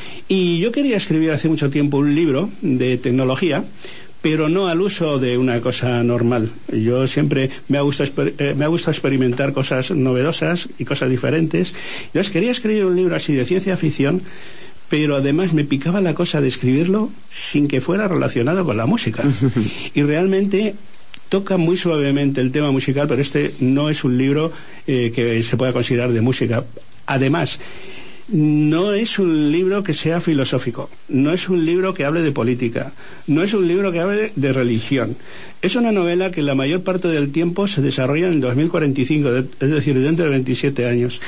y yo quería escribir hace mucho tiempo un libro de tecnología, pero no al uso de una cosa normal. Yo siempre me ha gustado, eh, me ha gustado experimentar cosas novedosas y cosas diferentes. Entonces quería escribir un libro así de ciencia ficción, pero además me picaba la cosa de escribirlo sin que fuera relacionado con la música. Y realmente toca muy suavemente el tema musical, pero este no es un libro eh, que se pueda considerar de música. Además, no es un libro que sea filosófico, no es un libro que hable de política, no es un libro que hable de religión. Es una novela que la mayor parte del tiempo se desarrolla en el dos mil cuarenta y cinco, es decir, dentro de veintisiete años.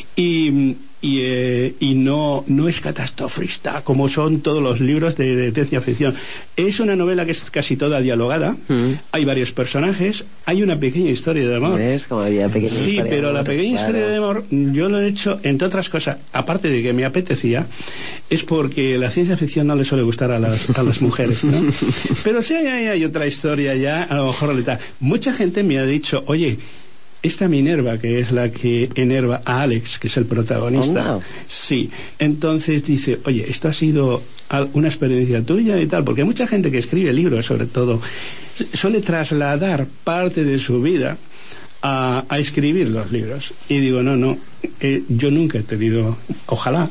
Y, y, eh, y no, no es catastrofista, como son todos los libros de, de ciencia ficción. Es una novela que es casi toda dialogada, mm. hay varios personajes, hay una pequeña historia de amor. ¿Ves? Como había pequeña sí, historia pero de amor, la pequeña claro. historia de amor yo lo he hecho, entre otras cosas, aparte de que me apetecía, es porque la ciencia ficción no le suele gustar a las, a las mujeres, ¿no? Pero sí hay, hay otra historia ya, a lo mejor letal. Mucha gente me ha dicho, oye, esta Minerva, que es la que enerva a Alex, que es el protagonista, oh, no. sí, entonces dice, oye, esto ha sido una experiencia tuya y tal, porque hay mucha gente que escribe libros, sobre todo, suele trasladar parte de su vida a, a escribir los libros. Y digo, no, no, eh, yo nunca he tenido, ojalá,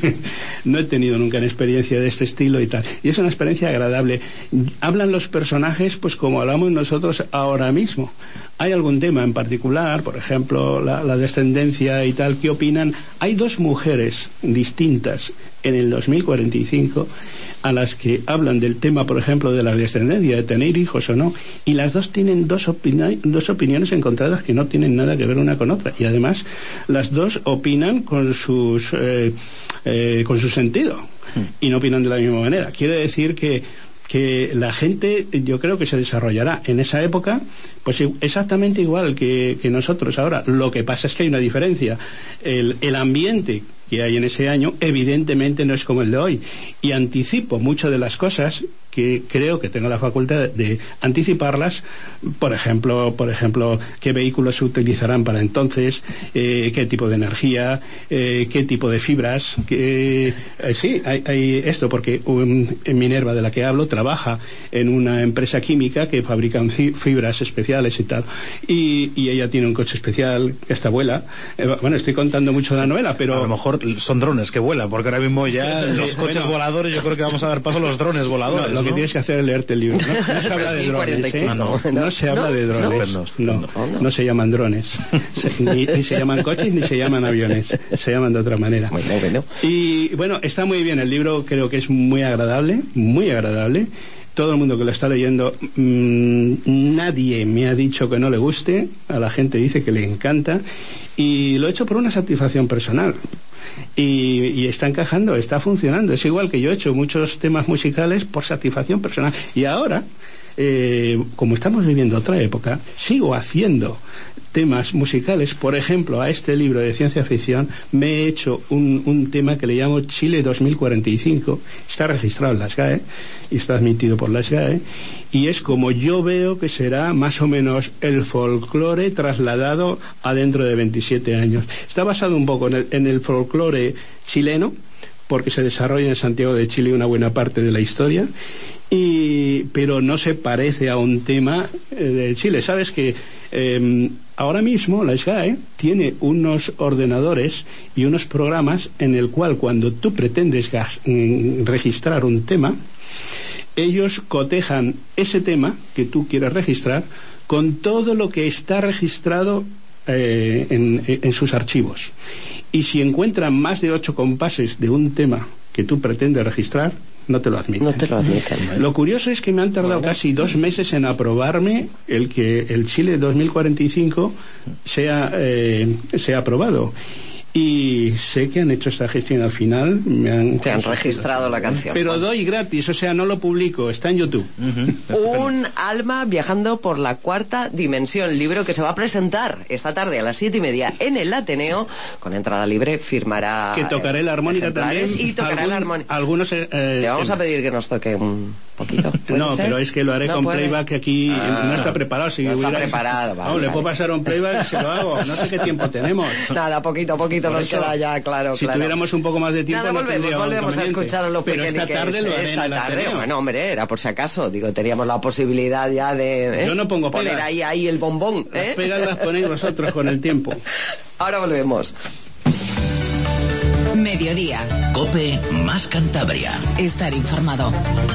no he tenido nunca una experiencia de este estilo y tal. Y es una experiencia agradable. Hablan los personajes pues como hablamos nosotros ahora mismo. Hay algún tema en particular, por ejemplo, la, la descendencia y tal, ¿qué opinan? Hay dos mujeres distintas en el dos mil cuarenta y cinco a las que hablan del tema, por ejemplo, de la descendencia, de tener hijos o no, y las dos tienen dos, opini- dos opiniones encontradas que no tienen nada que ver una con otra, y además las dos opinan con sus eh, eh, con su sentido y no opinan de la misma manera. Quiere decir que que la gente, yo creo que se desarrollará en esa época pues exactamente igual que, que nosotros ahora. Lo que pasa es que hay una diferencia. El, el ambiente que hay en ese año evidentemente no es como el de hoy, y anticipo muchas de las cosas que creo que tengo la facultad de anticiparlas, por ejemplo, por ejemplo, qué vehículos se utilizarán para entonces, eh, qué tipo de energía, eh, qué tipo de fibras, que, eh, sí, hay, hay esto, porque um, Minerva, de la que hablo, trabaja en una empresa química que fabrican fibras especiales y tal, y, y ella tiene un coche especial, esta vuela, eh, bueno, estoy contando mucho de la novela, pero... A lo mejor son drones que vuelan, porque ahora mismo ya los coches bueno, voladores, yo creo que vamos a dar paso a los drones voladores. No, lo ¿no? que tienes que hacer es leerte el libro. No, no se habla de drones, ¿eh? No, no se habla de drones. No, no se llaman drones. Se, ni, ni se llaman coches ni se llaman aviones. Se llaman de otra manera. Bueno, bueno. Y bueno, está muy bien el libro, creo que es muy agradable, muy agradable. Todo el mundo que lo está leyendo, mmm, nadie me ha dicho que no le guste, a la gente dice que le encanta, y lo he hecho por una satisfacción personal. Y, y está encajando, está funcionando. Es igual que yo he hecho muchos temas musicales por satisfacción personal. Y ahora, eh, como estamos viviendo otra época, sigo haciendo temas musicales. Por ejemplo, a este libro de ciencia ficción me he hecho un, un tema que le llamo Chile dos mil cuarenta y cinco. Está registrado en la S G A E y está admitido por la S G A E, y es como yo veo que será más o menos el folclore trasladado a dentro de veintisiete años. Está basado un poco en el, en el folclore chileno, porque se desarrolla en Santiago de Chile una buena parte de la historia, y, pero no se parece a un tema eh, de Chile. Sabes que eh, ahora mismo la S G A E tiene unos ordenadores y unos programas en el cual cuando tú pretendes gas, mm, registrar un tema, ellos cotejan ese tema que tú quieres registrar con todo lo que está registrado eh, en, en sus archivos. Y si encuentran más de ocho compases de un tema que tú pretendes registrar, no te lo admiten. No te lo admiten. Lo curioso es que me han tardado bueno. casi dos meses en aprobarme el que el Chile dos mil cuarenta y cinco sea, eh, sea aprobado. Y sé que han hecho esta gestión al final. Me han Te han registrado la canción. Pero doy gratis, o sea, no lo publico, está en YouTube. Uh-huh. Un alma viajando por la cuarta dimensión, libro que se va a presentar esta tarde a las siete y media en el Ateneo, con entrada libre, firmará. Que tocaré la armónica también. Y tocará Algún, la armónica. Algunos. Eh, Le vamos temas. a pedir que nos toque un poquito. No, ser? pero es que lo haré no con puede. playback, que aquí ah, no está preparado. Si no hubiera... está preparado, vale, no, le vale. puedo pasar un playback, se lo hago. No sé qué tiempo tenemos. Nada, poquito a poquito Por nos eso, queda ya, claro, si claro. tuviéramos un poco más de tiempo, Nada, no volvemos, tendría volvemos a escuchar a los pero pequeñiques. esta tarde lo haré esta en el tarde, Ateneo. bueno, hombre, era por si acaso. Digo, teníamos la posibilidad ya de... ¿eh? Yo no pongo poner pegas. ahí, ahí el bombón. ¿eh? Las pegas las ponéis vosotros con el tiempo. Ahora volvemos. Mediodía. COPE más Cantabria. Estar informado.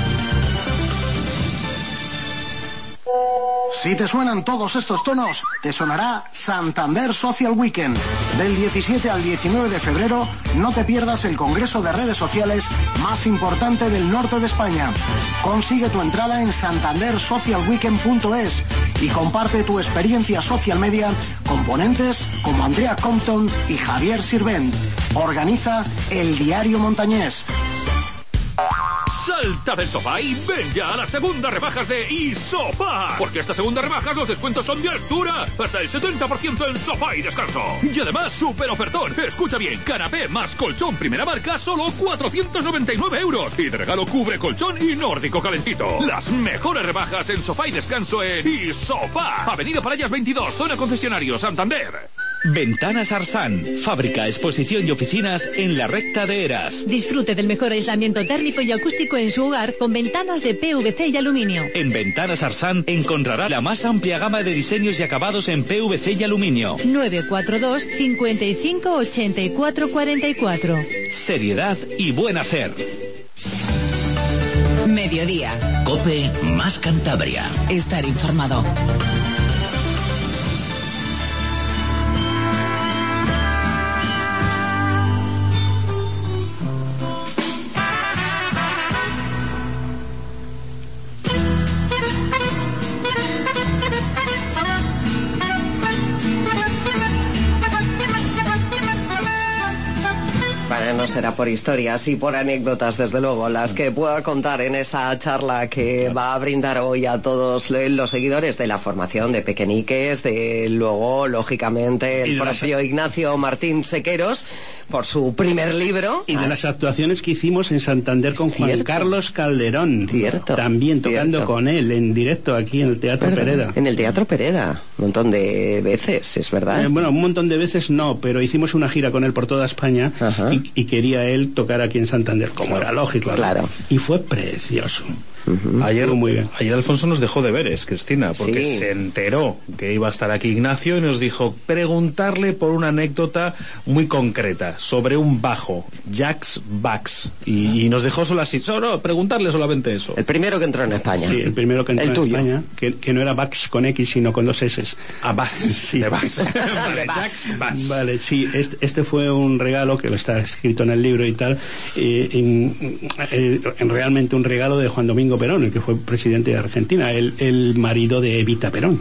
Si te suenan todos estos tonos, te sonará Santander Social Weekend. Del diecisiete al diecinueve de febrero, no te pierdas el congreso de redes sociales más importante del norte de España. Consigue tu entrada en santander social weekend punto es y comparte tu experiencia social media con ponentes como Andrea Compton y Javier Sirvent. Organiza El Diario Montañés. Salta del sofá y ven ya a las segundas rebajas de Isofá. Porque estas segundas rebajas los descuentos son de altura. Hasta el setenta por ciento en sofá y descanso. Y además, súper ofertón. Escucha bien, canapé más colchón primera marca, solo cuatrocientos noventa y nueve euros. Y de regalo cubre colchón y nórdico calentito. Las mejores rebajas en sofá y descanso en Isofá. Avenida Parallas veintidós, zona concesionario Santander. Ventanas Arsan, fábrica, exposición y oficinas en la recta de Eras. Disfrute del mejor aislamiento térmico y acústico en su hogar con ventanas de P V C y aluminio. En Ventanas Arsan encontrará la más amplia gama de diseños y acabados en P V C y aluminio. nueve cuatro dos, cincuenta y cinco, ochenta y cuatro, cuarenta y cuatro. Seriedad y buen hacer. Mediodía. COPE más Cantabria. Estar informado. No será por historias y por anécdotas, desde luego, las que pueda contar en esa charla que va a brindar hoy a todos los seguidores de la formación de Pequeñiques, de luego, lógicamente, el propio Ignacio Martín Sequeros, por su primer libro. Y de las actuaciones que hicimos en Santander con Juan cierto. Carlos Calderón. Cierto. También tocando cierto. con él en directo aquí en el Teatro Perdón, Pereda. En el Teatro Pereda, un montón de veces, es verdad. Eh, bueno, un montón de veces no, pero hicimos una gira con él por toda España y, y quería él tocar aquí en Santander, como claro. era lógico. Claro. Y fue precioso. Uh-huh. Ayer, muy bien. Ayer Alfonso nos dejó deberes, Cristina, porque sí. se enteró que iba a estar aquí Ignacio y nos dijo preguntarle por una anécdota muy concreta sobre un bajo, Jacques Bax, y, y nos dejó solo así, solo preguntarle solamente eso. El primero que entró en España. Sí, el primero que entró el en tuyo. España, que, que no era Bax con X, sino con dos S. Ah, Bax, sí. de Bax. Vale, Jacques Bax. Vale, sí, este, este fue un regalo que lo está escrito en el libro y tal, eh, en, eh, en realmente un regalo de Juan Domingo Perón, el que fue presidente de Argentina, el, el marido de Evita Perón.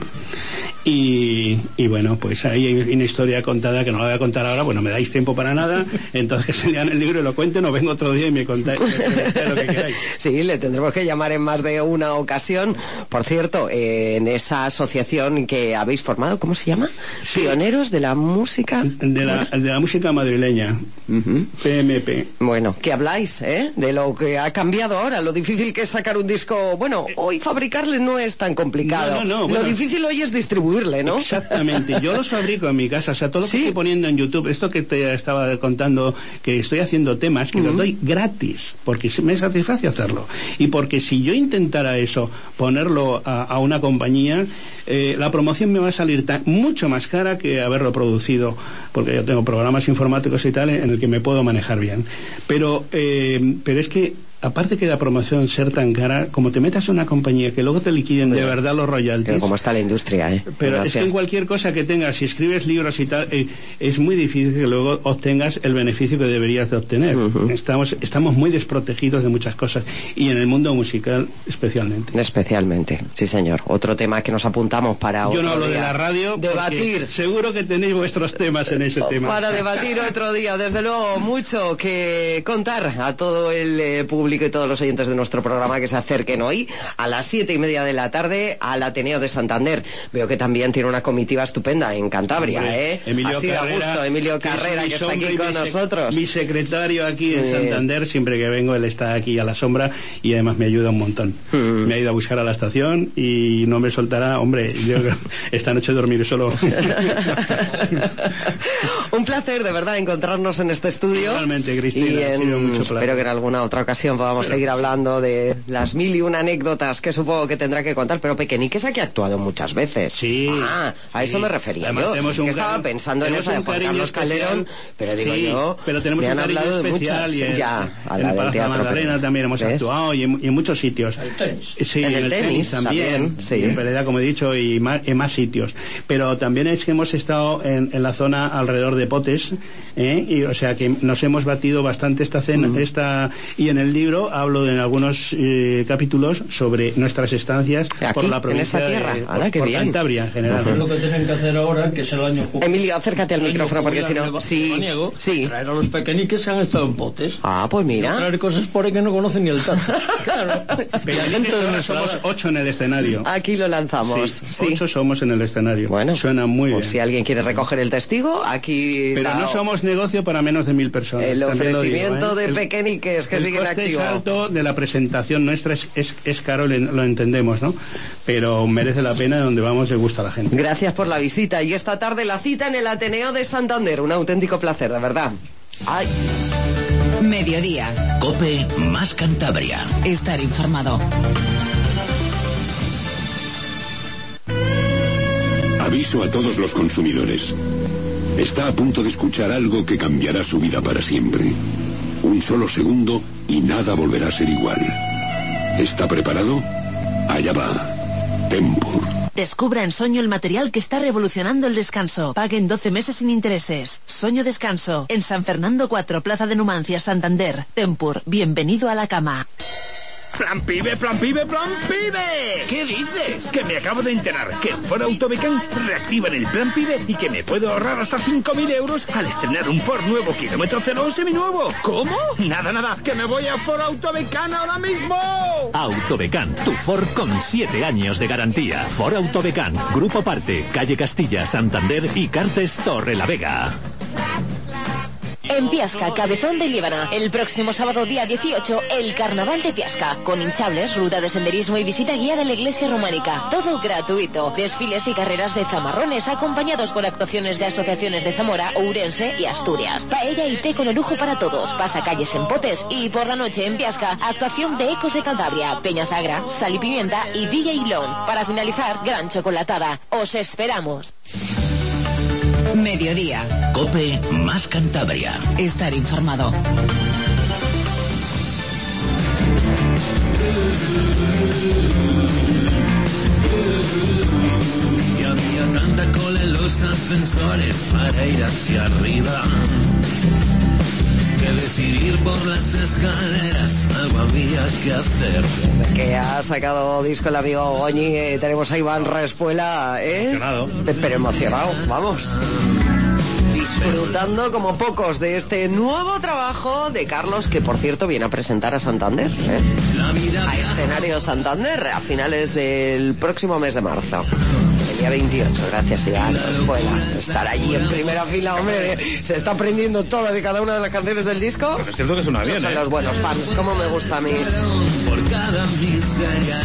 Y, y bueno, pues ahí hay una historia contada que no la voy a contar ahora, bueno, me dais tiempo para nada, entonces que se lean el libro y lo cuenten, o vengo otro día y me contáis lo que queráis. Sí, le tendremos que llamar en más de una ocasión. Por cierto, eh, en esa asociación que habéis formado, ¿cómo se llama? Sí. Pioneros de la música... De la, de la música madrileña. Uh-huh. P M P. Bueno, ¿qué habláis, eh? De lo que ha cambiado ahora, lo difícil que es sacar un disco. Bueno, hoy fabricarle no es tan complicado. No, no, no, lo bueno, difícil hoy es distribuirle, ¿no? Exactamente. Yo los fabrico en mi casa. O sea, todo lo ¿Sí? que estoy poniendo en YouTube, esto que te estaba contando, que estoy haciendo temas, que uh-huh. los doy gratis, porque me satisface hacerlo. Y porque si yo intentara eso, ponerlo a, a una compañía, eh, la promoción me va a salir tan, mucho más cara que haberlo producido, porque yo tengo programas informáticos y tal en el que me puedo manejar bien. Pero, eh, pero es que aparte que la promoción ser tan cara, como te metas en una compañía que luego te liquiden de verdad los royalties. Pero como está la industria, ¿eh? Pero Gracias. Es que en cualquier cosa que tengas, si escribes libros y tal, eh, es muy difícil que luego obtengas el beneficio que deberías de obtener. Uh-huh. Estamos, estamos muy desprotegidos de muchas cosas, y en el mundo musical especialmente. Especialmente, sí señor. Otro tema que nos apuntamos para otro Yo no hablo día. de la radio, debatir. Seguro que tenéis vuestros temas en ese tema. Para debatir otro día, desde luego, mucho que contar a todo el eh, público y todos los oyentes de nuestro programa que se acerquen hoy a las siete y media de la tarde al Ateneo de Santander. Veo que también tiene una comitiva estupenda en Cantabria, Hombre, ¿eh? Emilio Así Carrera, da gusto, Emilio que Carrera, que está aquí con mi nosotros. Mi secretario aquí en eh. Santander, siempre que vengo él está aquí a la sombra y además me ayuda un montón. Mm. Me ha ido a buscar a la estación y no me soltará, hombre, yo esta noche dormiré solo. Un placer, de verdad, encontrarnos en este estudio. Igualmente, Cristina, y en, ha sido mucho placer. Espero que en alguna otra ocasión podamos Pero, seguir hablando de las mil y una anécdotas que supongo que tendrá que contar, pero Pequeñiques aquí ha actuado muchas veces. Sí. Ah, a sí. eso me refería Además, yo. Un que estaba cariño, pensando en esa de Juan Carlos Calderón, pero digo sí, yo, pero tenemos me un han hablado de muchas. Y en, ya, a en la el del Palacio Teatro Magdalena pero, también hemos ¿ves? actuado y en, y en muchos sitios. El tenis. Sí, en el, el tenis, tenis también, también sí. Y en Pereda, como he dicho, y más, en más sitios. Pero también es que hemos estado en, en la zona alrededor de Potes, ¿eh? Y, o sea que nos hemos batido bastante esta cena, uh-huh. esta y en el libro hablo de, en algunos eh, capítulos sobre nuestras estancias aquí, por la provincia en esta tierra. de Ahora, por, por Cantabria en general. Uh-huh. Es lo que tienen que hacer ahora, que es el año jubilar. Emilio, acércate al micrófono porque si no, sí, niego, sí. Traer a los pequeñiques que han estado en Potes. Ah, pues mira. No traer cosas por ahí que no conocen ni el tato. Claro. Pero ahora somos ocho en el escenario. Aquí lo lanzamos. Sí, sí. Ocho somos en el escenario. Bueno, suena muy por bien. Si alguien quiere recoger el testigo, aquí. Pero la... no somos negocio para menos de mil personas. El ofrecimiento digo, ¿eh? de Pequeñiques que el siguen activos. El coste alto de la presentación nuestra es, es, es caro, lo entendemos, ¿no? Pero merece la pena, donde vamos le gusta a la gente. Gracias por la visita y esta tarde la cita en el Ateneo de Santander. Un auténtico placer, de verdad. Ay. Mediodía. COPE más Cantabria. Estar informado. Aviso a todos los consumidores. Está a punto de escuchar algo que cambiará su vida para siempre. Un solo segundo y nada volverá a ser igual. ¿Está preparado? Allá va. Tempur. Descubra en Soño el material que está revolucionando el descanso. Pague en doce meses sin intereses. Soño Descanso. En San Fernando cuatro, Plaza de Numancia, Santander. Tempur. Bienvenido a la cama. ¡Plan pibe, plan pibe, plan pibe! ¿Qué dices? Que me acabo de enterar que en Ford Autobecán reactivan el plan pibe y que me puedo ahorrar hasta cinco mil euros al estrenar un Ford nuevo kilómetro cero seminuevo. ¿Cómo? Nada, nada, que me voy a Ford Autobecán ahora mismo. Autobecán, tu Ford con siete años de garantía. Ford Autobecán, Grupo Parte, Calle Castilla, Santander y Cartes Torre la Vega. En Piasca, Cabezón de Líbana, el próximo sábado día dieciocho, el Carnaval de Piasca, con hinchables, ruta de senderismo y visita guiada a la iglesia románica. Todo gratuito. Desfiles y carreras de zamarrones acompañados por actuaciones de asociaciones de Zamora, Ourense y Asturias. Paella y té con el lujo para todos. Pasacalles en potes y por la noche en Piasca, actuación de Ecos de Cantabria, Peña Sagra, Sal y Pimienta y D J Lon. Para finalizar, gran chocolatada. Os esperamos. Mediodía. COPE más Cantabria. Estar informado. Y había tanta cola en los ascensores para ir hacia arriba, que decidir por las escaleras algo había que hacer. Que ha sacado disco el amigo Goñi, eh, tenemos a Iván Respuela, ¿eh? Emocionado. Pero emocionado, vamos. Disfrutando como pocos de este nuevo trabajo de Carlos, que por cierto viene a presentar a Santander, ¿eh? A Escenario Santander a finales del próximo mes de marzo. El día veintiocho, gracias Iván Respuela. Estar allí en primera fila, hombre, se está aprendiendo todas y cada una de las canciones del disco. Pero es cierto que suena bien, Esos son ¿eh? los buenos fans, como me gusta a mí. Por cada miseria.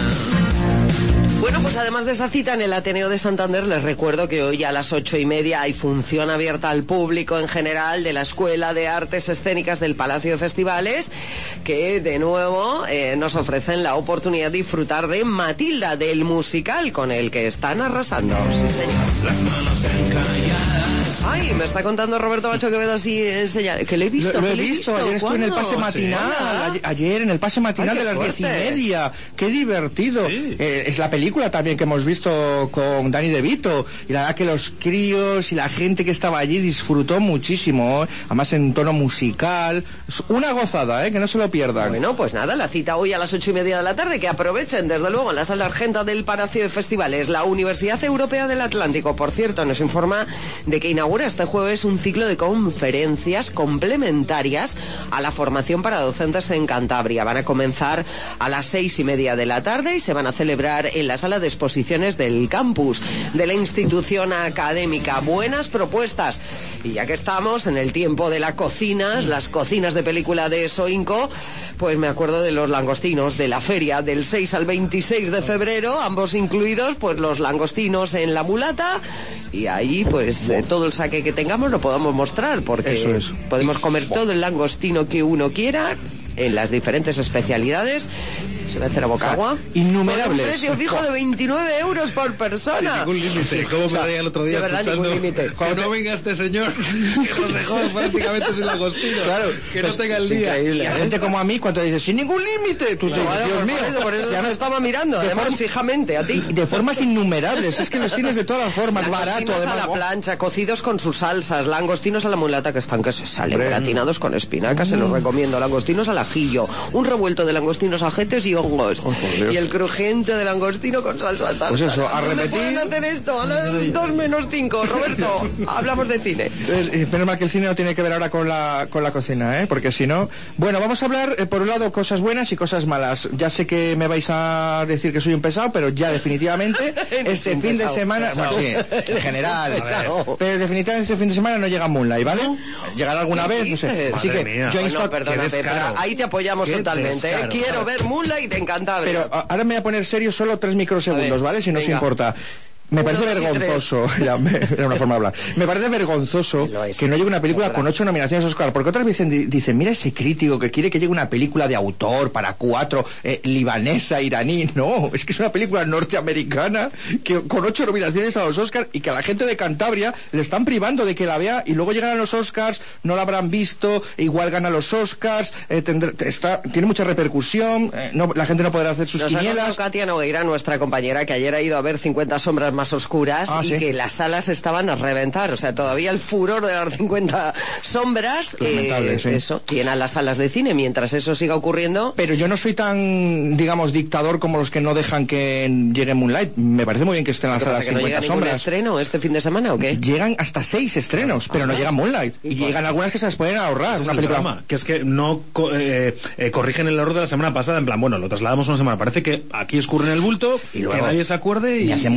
Bueno, pues además de esa cita en el Ateneo de Santander, les recuerdo que hoy a las ocho y media hay función abierta al público en general de la Escuela de Artes Escénicas del Palacio de Festivales, que de nuevo eh, nos ofrecen la oportunidad de disfrutar de Matilda, del musical con el que están arrasando. Sí, señor. Las manos encalladas. Ay, me está contando Roberto Macho Quevedo así enseñar. Que lo he visto. Lo, lo he que visto, ayer estuve en el pase ¿Cuándo? matinal, Sí. ayer, ayer en el pase matinal Ay, de qué las diez y suerte. media. Qué divertido. Sí. Eh, es la película también que hemos visto con Dani De Vito. Y la verdad que los críos y la gente que estaba allí disfrutó muchísimo, ¿eh? Además en tono musical. Es una gozada, ¿eh? Que no se lo pierdan. Bueno, pues nada, la cita hoy a las ocho y media de la tarde, que aprovechen desde luego en la sala Argenta del Palacio de Festivales. La Universidad Europea del Atlántico, por cierto, nos informa de que inaugura este jueves un ciclo de conferencias complementarias a la formación para docentes en Cantabria. Van a comenzar a las seis y media de la tarde y se van a celebrar en la sala de exposiciones del campus de la institución académica. Buenas propuestas. Y ya que estamos en el tiempo de las cocinas, las cocinas de película de Soinco, pues me acuerdo de los langostinos de la feria del seis al veintiséis de febrero, ambos incluidos, pues los langostinos en La Mulata, y ahí pues eh, todo el saque que tengamos lo podamos mostrar, porque Eso es. podemos comer todo el langostino que uno quiera en las diferentes especialidades. Se va a hacer a boca agua. Innumerables. Con un precio fijo de veintinueve euros por persona. Sin ningún límite. ¿Cómo me reía el otro día de verdad, escuchando ningún límite. que no venga este señor que nos dejó prácticamente sin langostino? Claro, que pues, no tenga el es día. increíble. Y a gente como a mí, cuando dice sin ningún límite, tú te dices, Dios mío, por eso, por eso ya me no- estaba mirando, de además, forma- fijamente a ti. y de formas innumerables, es que los tienes de todas las formas, Langostinos barato, a además. la plancha, cocidos con sus salsas, langostinos a la mulata, que están que se salen Hombre. gratinados con espinacas, se los recomiendo, langostinos al ajillo, un revuelto de langostinos ajetes y hongos, Dios. y el crujiente de langostino con salsa tártara. Pues eso, a ¿Dónde repetir. pueden hacer esto? A las dos menos cinco, Roberto, hablamos de cine. Eh, eh, Menos mal que el cine no tiene que ver ahora con la, con la cocina, ¿eh? Porque si no... Bueno, vamos a hablar, eh, por un lado, cosas buenas y cosas malas. Ya sé que me vais a decir que soy un pesado, pero ya definitivamente Eres este un fin pesado, de semana... pesado. Bueno, sí, en Eres general. un pesado. Pero definitivamente este fin de semana no llega Moonlight, ¿vale? Llegará alguna ¿Qué vez, no sé. dices? Así Madre que mía. yo Bueno, insto... perdóname, Qué pero descaro. ahí te apoyamos Qué totalmente. ¿eh? descaro, Quiero claro. ver Moonlight en Cantabria. Pero a- ahora me voy a poner serio solo tres microsegundos, A ver, ¿vale? Si no os venga. importa. Me Uno, parece dos y vergonzoso, ya, me- era una forma de hablar. Me parece vergonzoso Lo es. que no llegue una película Es verdad. con ocho nominaciones a Oscar, porque otras veces di- dicen, mira ese crítico que quiere que llegue una película de autor para cuatro, eh, libanesa, iraní. No, es que es una película norteamericana que con ocho nominaciones a los Oscars y que a la gente de Cantabria le están privando de que la vea y luego llegan a los Oscars, no la habrán visto, igual gana los Oscars, eh, tendrá- está, tiene mucha repercusión, eh, no, la gente no podrá hacer sus Nos ha quinielas. contado Katia Nogueira, nuestra compañera, que ayer ha ido a ver cincuenta sombras más oscuras Ah, y ¿sí? que las salas estaban a reventar. O sea, todavía el furor de las cincuenta sombras, Lamentable, eh, sí. eso, llenan las salas de cine. Mientras eso siga ocurriendo, Pero yo no soy tan, digamos, dictador como los que no dejan que llegue Moonlight. Me parece muy bien que estén las ¿qué pasa, salas que no llega cincuenta ningún sombras. estreno este fin de semana o qué? Llegan hasta seis estrenos, pero no llega Moonlight. Y llegan algunas que se las pueden ahorrar. Ese es Una el película... drama, que es que no co- eh, eh, corrigen el error de la semana pasada, en plan, bueno, lo trasladamos una semana, parece que aquí escurre en el bulto, Y luego, que nadie se acuerde y... me hace mucha gracia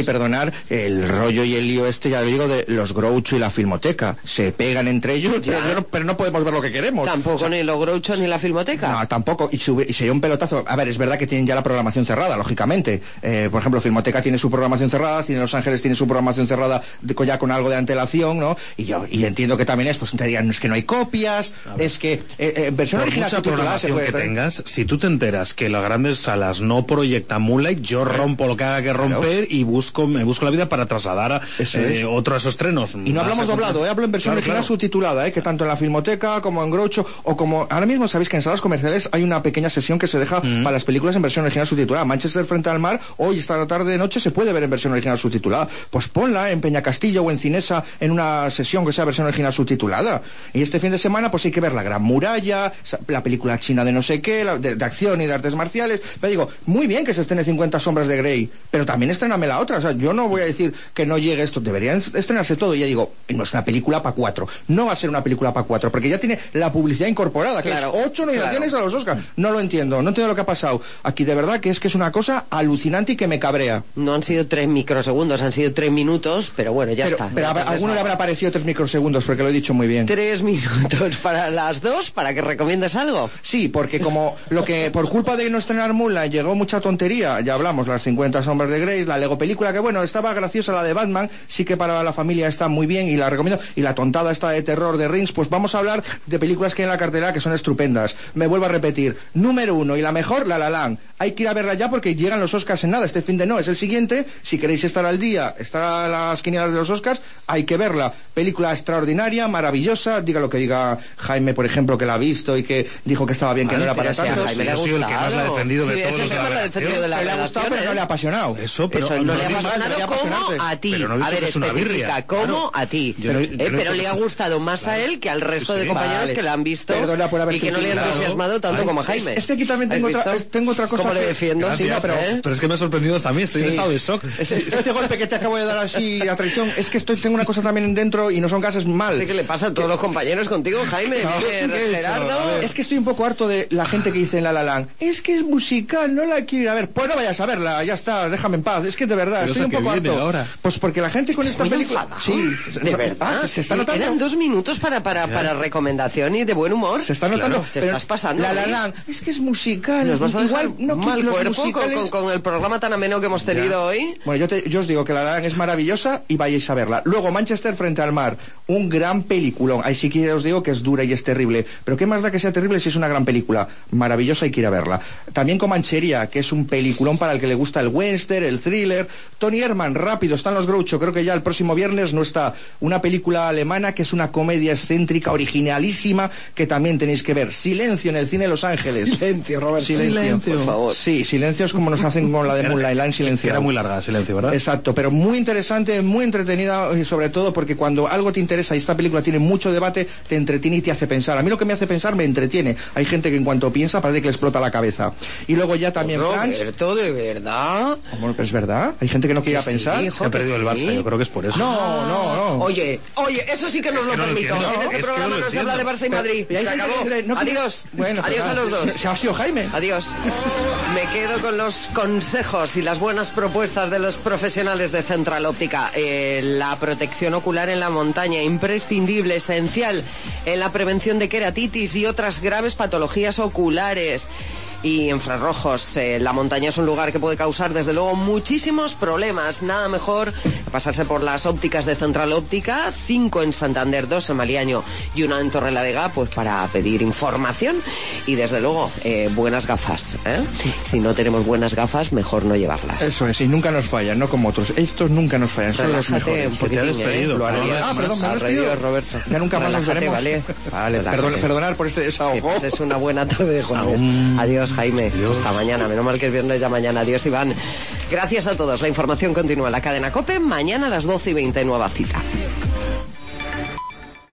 y perdonar el rollo y el lío este, ya digo, de los Groucho y la Filmoteca. Se pegan entre ellos, pero no, pero no podemos ver lo que queremos. Tampoco, o sea, ni los Groucho ni la Filmoteca. No, tampoco. Y, sube, y sería un pelotazo. A ver, es verdad que tienen ya la programación cerrada, lógicamente. Eh, por ejemplo, Filmoteca tiene su programación cerrada, Cine Los Ángeles tiene su programación cerrada de, ya con algo de antelación, ¿no? Y yo y entiendo que también es, pues te digan, es que no hay copias, es que eh, eh, versión por original mucha subtitulada se puede que traer. tengas, si tú te enteras que las grandes salas no proyectan Moonlight, yo rompo lo que haga que romper, claro, y busco me busco la vida para trasladar a eh, otro de esos estrenos. Y no hablamos doblado, eh, hablo en versión claro, original claro. subtitulada, eh, que tanto en la Filmoteca como en Groucho, o como ahora mismo sabéis que en salas comerciales hay una pequeña sesión que se deja mm. para las películas en versión original subtitulada. Manchester frente al mar, hoy esta tarde de noche se puede ver en versión original subtitulada. Pues ponla en Peñacastillo o en Cinesa en una sesión que sea versión original subtitulada. Y este fin de semana pues hay que ver La Gran Muralla, la película china de no sé qué, la, de, de acción y de artes marciales. Pero digo, muy bien que se estrene cincuenta sombras de Grey, pero también estréname la otra. O sea, yo no voy a decir que no llegue esto, deberían estrenarse todo. Y ya digo, no es una película para cuatro, no va a ser una película para cuatro, porque ya tiene la publicidad incorporada, que claro, es ocho nominaciones claro. a los Oscars. No lo entiendo, no entiendo lo que ha pasado. Aquí de verdad que es que es una cosa alucinante y que me cabrea. No han sido tres microsegundos, han sido tres minutos, pero bueno, ya pero, está. Pero a alguno le habrá parecido tres microsegundos, porque lo he dicho muy bien. Tres minutos para las dos, para que recomiendes algo. Sí, porque como lo que por culpa de no estrenar Moonlight llegó mucha tontería, ya hablamos, las cincuenta sombras de Grey, la Lego película, que bueno, estaba graciosa la de Batman, sí que para la familia está muy bien y la recomiendo, y la tontada esta de terror de Rings, pues vamos a hablar de películas que hay en la cartelera que son estupendas. Me vuelvo a repetir, número uno y la mejor, La La Land. Hay que ir a verla ya porque llegan los Oscars en nada, este fin de no, es el siguiente. Si queréis estar al día, estar a las quinielas de los Oscars, hay que verla. Película extraordinaria, maravillosa, diga lo que diga Jaime, por ejemplo, que la ha visto y que dijo que estaba bien, que Ay, no era para tanto. Jaime, yo soy el que más la ha defendido sí, de todos los de la redacción. De la le ha gustado, pero no le ha apasionado. Eso, pero Eso, no, no le ha apasionado como a ti. Pero no a ver, es una especifica, como a ti. Yo no, yo eh, no pero he le ha gustado más claro. a él que al resto sí, de compañeros vale. que la han visto por y que no le han entusiasmado tanto Ay, como a Jaime. Es, es que aquí también tengo otra, es, tengo otra cosa. ¿Cómo que, le defiendo? Gracias, Sí, no, pero, ¿eh? pero es que me ha sorprendido también, estoy sí. en estado de shock. Este, este golpe que te acabo de dar así a traición, es que estoy, tengo una cosa también dentro y no son gases mal. Sí, que le pasa a todos los compañeros contigo, Jaime. No, Miguel, Gerardo. Es que estoy un poco harto de la gente que dice en La La Land, es que es musical, no la quiero ir a ver. Pues no vayas a verla, ya está, déjame en paz. Es que de verdad, pero estoy un poco harto. Ahora. Pues porque la gente con esta película... Sí, de verdad. Ah, se, se está notando. Eran dos minutos para, para, para recomendación y de buen humor. Se está notando. Claro, te pero estás pasando. La La Land, es que es musical. Nos vas a igual no mal los cuerpo musicales... con, con, con el programa tan ameno que hemos tenido ya. hoy. Bueno, yo, te, yo os digo que La La Land es maravillosa y vayáis a verla. Luego, Manchester frente al mar, un gran peliculón. Ahí sí que os digo que es dura y es terrible. Pero qué más da que sea terrible si es una gran película. Maravillosa, hay que ir a verla. También Comanchería, que es un peliculón para el que le gusta el western, el thriller. Tony Herman, rápido, están los Groucho. Creo que ya el próximo viernes no está. Una película alemana que es una comedia excéntrica, originalísima, que también tenéis que ver. Silencio en el cine Los Ángeles. Silencio, Robert. Silencio, Silencio, por favor. Sí, Silencio es como nos hacen con la de Moonlight, la en silencio. Era muy larga, Silencio, ¿verdad? Exacto, pero muy interesante, muy entretenida, y sobre todo porque cuando algo te interesa y esta película tiene mucho debate, te entretiene y te hace pensar. A mí lo que me hace pensar me entretiene. Hay gente que en cuanto piensa parece que le explota la cabeza. Y luego ya también Roberto, ¿de verdad? Bueno, pero es verdad. Hay gente que no quiere sí, pensar. Hijo, Se ha perdido sí. el Barça, yo creo que es por eso. No, no, no. Oye, oye, eso sí que nos es que lo no permito. Lo en este es programa no, no se habla de Barça y Madrid. Pero, Se acabó. Dice, no, Adiós. Bueno, Adiós a los dos. Se ha sido Jaime. Adiós. Me quedo con los consejos y las buenas propuestas de los profesionales de Central Óptica. Eh, la protección ocular en la montaña, imprescindible, esencial en la prevención de queratitis y otras graves patologías oculares. Y infrarrojos, eh, la montaña es un lugar que puede causar desde luego muchísimos problemas. Nada mejor que pasarse por las ópticas de Central Óptica, cinco en Santander, dos en Maliaño y una en Torrelavega, pues para pedir información y desde luego eh, buenas gafas, ¿eh? Si no tenemos buenas gafas, mejor no llevarlas. Eso es, y nunca nos fallan, no como otros. Estos nunca nos fallan, son los mejores. Un poquitín, te has despedido. ¿eh? Lo haré. Ah, perdón, me has despedido, Roberto. Ya nunca más nos veremos. Vale, vale perdón, perdonar por este desahogo. Pues es una buena tarde de jueves. Adiós, Jaime. Adiós. Hasta mañana. Menos mal que es viernes ya mañana. Adiós, Iván. Gracias a todos. La información continúa en la cadena COPE. Mañana a las doce y veinte, nueva cita.